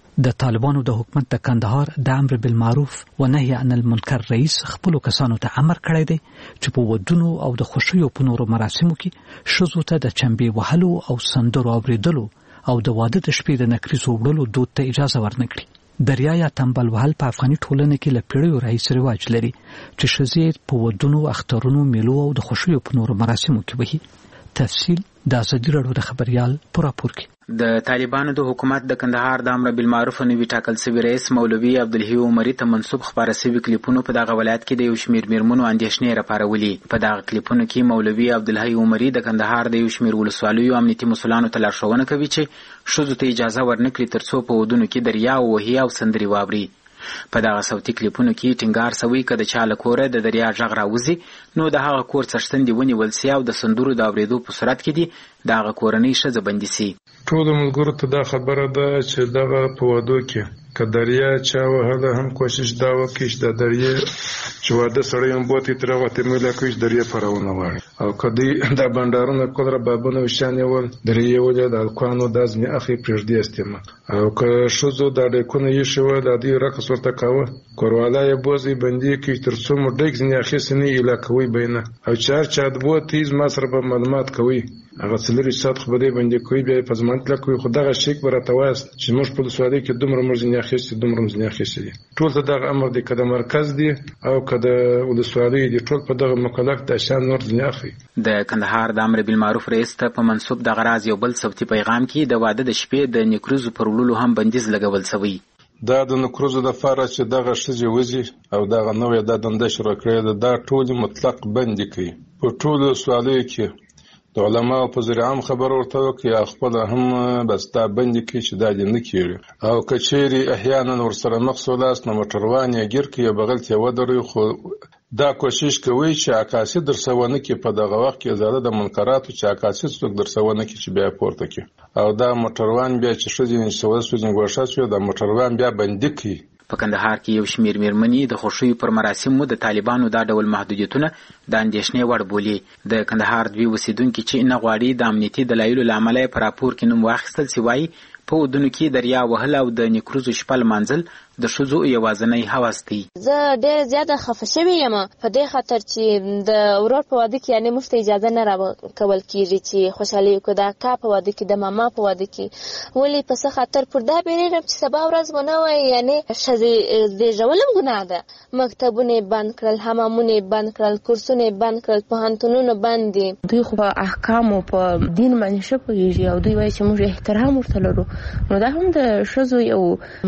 د طالبانو د حکومت د کندهار د امر بالمعروف و نهي عن المنکر رئیس خپل کسانو ته امر کړی دی چې په ودونو او د خوشیو په نورو مراسمو کې ښځو ته د چنبې وهلو او سندرو اوریدلو او د واده د شپې د نکریزو وړلو دود ته اجازه ورنکړي. دریا یا تنبل وهل په افغاني ټولنه کې له پیړیو راهیسې رواج لري چې ښځې په ودونو، اخترونو، میلو او د خوشیو په نورو مراسمو کې وهي. تفصیل د ازادي راډیو د خبریال په راپور کې. د طالبانو د حکومت د کندهار د امر بالمعروف نوي ټاکل شوی رئیس مولوي عبدالحی عمري ته منسوب خبره شوی کلیپونو په دغه ولایت کې د یو شمېر میرمنو اندېښنې راپارولي. په دغه کلیپونو کې مولوي عبدالحی عمري د کندهار د یو شمېر ولسوالیو امنیتي مسؤلانو ته لارښوونه کوي چې ښځو ته اجازه ورنکړي ترڅو په ودونو کې دریا وهي او سندرې واوري. په دغه صوتي کلیپونو کې ټینګار شوی که د چا له کوره د دریا غږ راوځي نو د هغه کور څښتن دې ونیول سي او د سندرو د اورېدو په صورت کې دې د هغه کورنۍ ښځه بندي سي. ټولو ملګرو ته دا خبره ده چې دغه په وادو کې که دریا چا وهله هم کوشش دا وکړي چې د دریا چې واده سړی هم بوتې ترې غوتېمیله کوي چې دریا په راونه غواړي او که دوی دا بنډارونه کول ربابونه وشیانې ول دریا ولې د هلکانو دا ځمې اخلي پرېږدي استیمه او که ښځو دا ډیکونه ایښي وه د دوی رقص ورته کاوه کوروالا یې بوځي بندي کوي تر څو مو ډیک ځینې اخیستې نه ایله کوئ به یې نه او چې هر چا بوتې زما سره به معلومات کوي هغه څلوري ساعت خو به دی بندي کوي بیا یې په ضمانت لکوي خو دغه شیک به راته وایاست چې زموږ په ولسوالۍ کې دومره موږ ځینې اخیستي دومره ځینې اخیستي دي ټول ته دغه امر دی که د مرکز دی او که د ولسوالۍ دي ټول په دغه مکلف د شان نور ځینې اخلي. د کندهار د امر بالمعروف رئیس ته په منسوب دغه راز یو بل صوتي پیغام کې د واده د شپې د نیکروزو پر وړلو هم بندیز لګول شوی. دا د نکروزو لپاره چې دغه ښځې وځي او دغه نوې دا دنده شروع کړې ده دا ټولې مطلق بندي کوي. په ټولو ولسوالیو کې د علماو په ذریعه هم خبر ورته وکړي او خپله هم بس دا بندي کړي چې دا دې نه کېږي او که چیرې احیانا ورسره مخ سولاست نو موټروان یې ګیر کړي یا بغل ته یې ودروي خو دا کوشش کوي چې عکاسي درسه ونه کړي په دغه وخت کې ازاده د منکراتو چې عکاسي څوک درسه ونه کړي چې بیا پورته کړي او دا موټروان بیا چې ښځې سوځي ګوښه شوې دا موټروان بیا بندي کړي. په کندهار کې یو شمېر میرمنې د خوښیو پر مراسمو د طالبانو دا ډول محدودیتونه د اندېښنې وړ بولي. د کندهار دوی اوسېدونکي چې نه غواړي د امنیتي دلایلو له امله یې په راپور کې نوم واخیستل سي وایي په ودونو کې دریا وهل او د نیکروزو شپه لمانځل د ښځو یوازینی هوس دی. زه ډېره زیاته خفه شوې یم په دې خاطر چې د ورور په واده کې یعنې موږ ته اجازه نه راکول کېږي چې خوشحالي وکړو د اکا په واده کې د ماما په واده کې ولې په څه خاطر پر دا بیریږم چې سبا ورځ به نه وایي یعنې ښځې زېږول هم ګناه ده. مکتبونه یې بند کړل، حمامونه یې بند کړل، کورسونه یې بند کړل، پوهنتونونه بند دي. دوی خو په احکامو په دین باندې ښه پوهېږي او دوی وایي چې موږ احترام ورته لرو نو دا هم د ښځو یو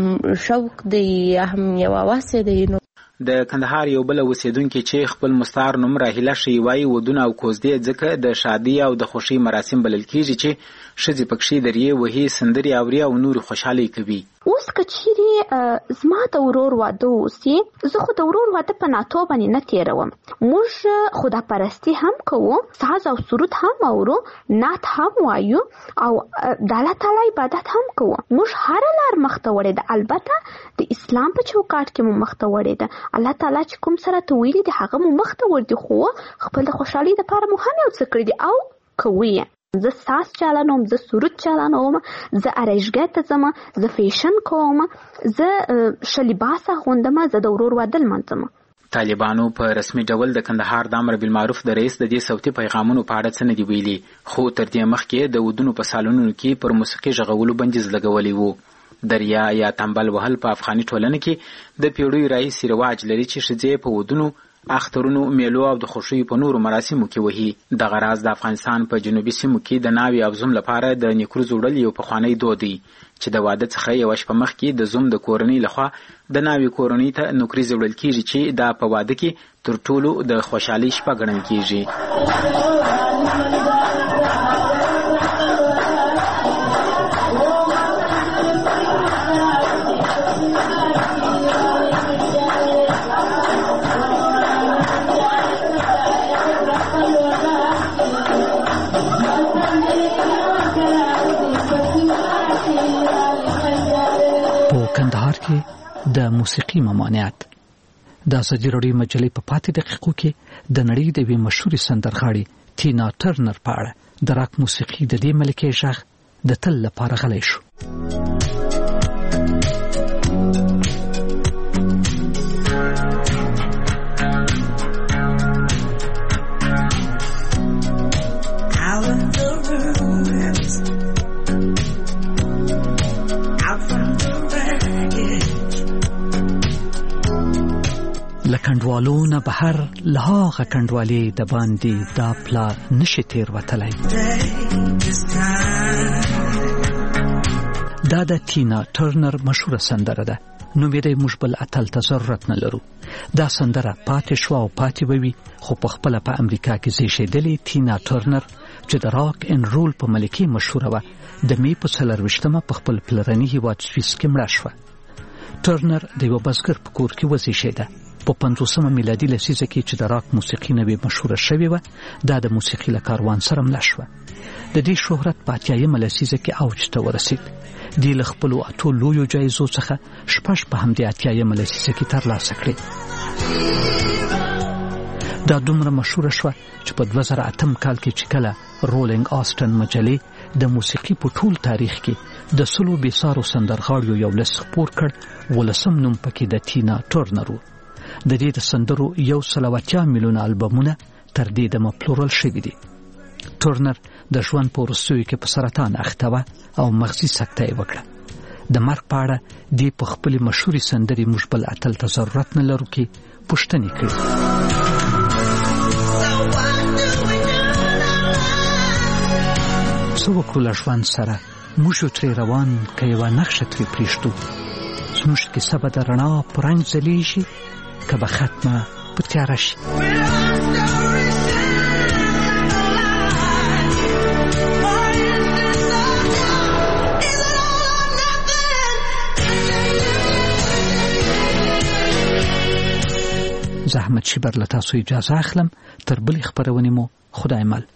شوق دی یا هم یو واسه دی. د کندهار یو بل اوسیدونکي چې خپل مستعار نوم راهیله شي وایي ودونه او کوزدې ځکه د شادي او د خوښۍ مراسم بلل کېږي چې ښځې پکښې درې وهي سندرې اوري او نور خوشحالي کوي. اوس که چیرې زما د ورور واده اوسي زه خو د ورور واده په ناتو باندې نه تېروم. موږ خداپرستي هم کوو، ساز او سرود هم اورو، نعت هم وایو او د الله تعالی عبادت هم کوو. موږ هره لار مخته وړې ده، البته د اسلام په چوکاټ کې مو مخته وړې ده. الله تعالی چې کوم سره ته ویلي دي هغه مو مخته وړي خو خپل د خوشحالۍ لپاره مو هم یو څه کړي دي او کوي. زه ساز چالانوم، زه سرود چالانوم، زه ارایشګاه ته ځم، زه فیشن کوم، زه ښه لباس اغوندم، زه د ورور واده لمانځم. طالبانو په رسمي ډول د کندهار د امر بالمعروف د رئیس د دې صوتي پیغامونو په اړه څه نه دي ویلي خو تر دې مخکې د ودونو په سالونونو کې پر موسیقي غږولو بندیز لګولی وو. دریا یا تنبل وهل په افغاني ټولنه کې د پیړیو راهیسې رواج لري چې ښځې په ودونو، اخترونو، میلو او د خوښیو په نورو مراسمو کې وهي. دغه راز د افغانستان په جنوبي سیمو کې د ناوې او زوم لپاره د نیکروزو وړل یو پخوانی دود دی چې د واده څخه یوه شپه مخکې د زوم د کورنۍ لخوا د ناوې کورنۍ ته نوکریزې وړل کېږي چې دا په واده کې تر ټولو د خوشحالۍ شپه ګڼل کېږي. کندهار کې د موسیقي ممانعت د ازادي راډیو مجلې په پاتې دقیقو کې د نړۍ د یوې مشهورې سندرغاړې تینا ټرنر په اړه د راک موسیقي د دې ملکې غږ د تل لپاره غلی شو. کندوالو نه بهر له هغه کندوالې د باندې دا پلا نشي تېروتلی. دا د تینا ټرنر مشهوره سندره ده. نوم یې دی موږ بل اتل ته ضرورت نه لرو. دا سندره پاتې شوه او پاتې به وي، خو په خپله په امریکا کې زیږېدلې تینا ټرنر چې د راک ان رول په ملکې مشهوره وه، د مې په 24 په خپل پلرني هېواد سویس کې مړه شوه. ټرنر د یوه بزګر په کور کې وزیږېده. په 50 میلادي لسیزه کې چې د راک موسیقي نوې مشهوره شوې وه، دا د موسیقي له کاروان سره مله شوه. د دې شهرت په 80 لسیزه کې اوج ته ورسید. دی له خپلو 8 لویو جایزو څخه 6 په همدې 80 لسیزه کې ترلاسه کړې. دا دومره مشهوره شوه چې په 2008 کال کې چې کله رولینګ آسټن مجلې د موسیقي په ټول تاریخ کې د 100 بېسارو سندرغاړیو یو لست خپور کړ، 18 نوم پکې د تینا ټرنر و. د دې د سندرو 180 میلیونه البمونه تر دې دمه پلورل شوي دي. ټرنر د ژوند په وروستیو کې په سرطان اخته وه او مغزي سکته یې وکړه. د مرګ په اړه دې په خپلې مشهورې سندرې موږ بل اتل ته ضرورت نه لرو کې پوښتنې کړي. څه وکړو له ژوند سره، موږ یو ترې روان که یوه نقشه ترې پرېږدو. زموږ کیسه به د رڼا په رنګ ځلیږي که به ختمه په تیاره شي. زه احمد شیبر له تاسو اجازه اخلم. تر بلې خپرونې مو خدای مل.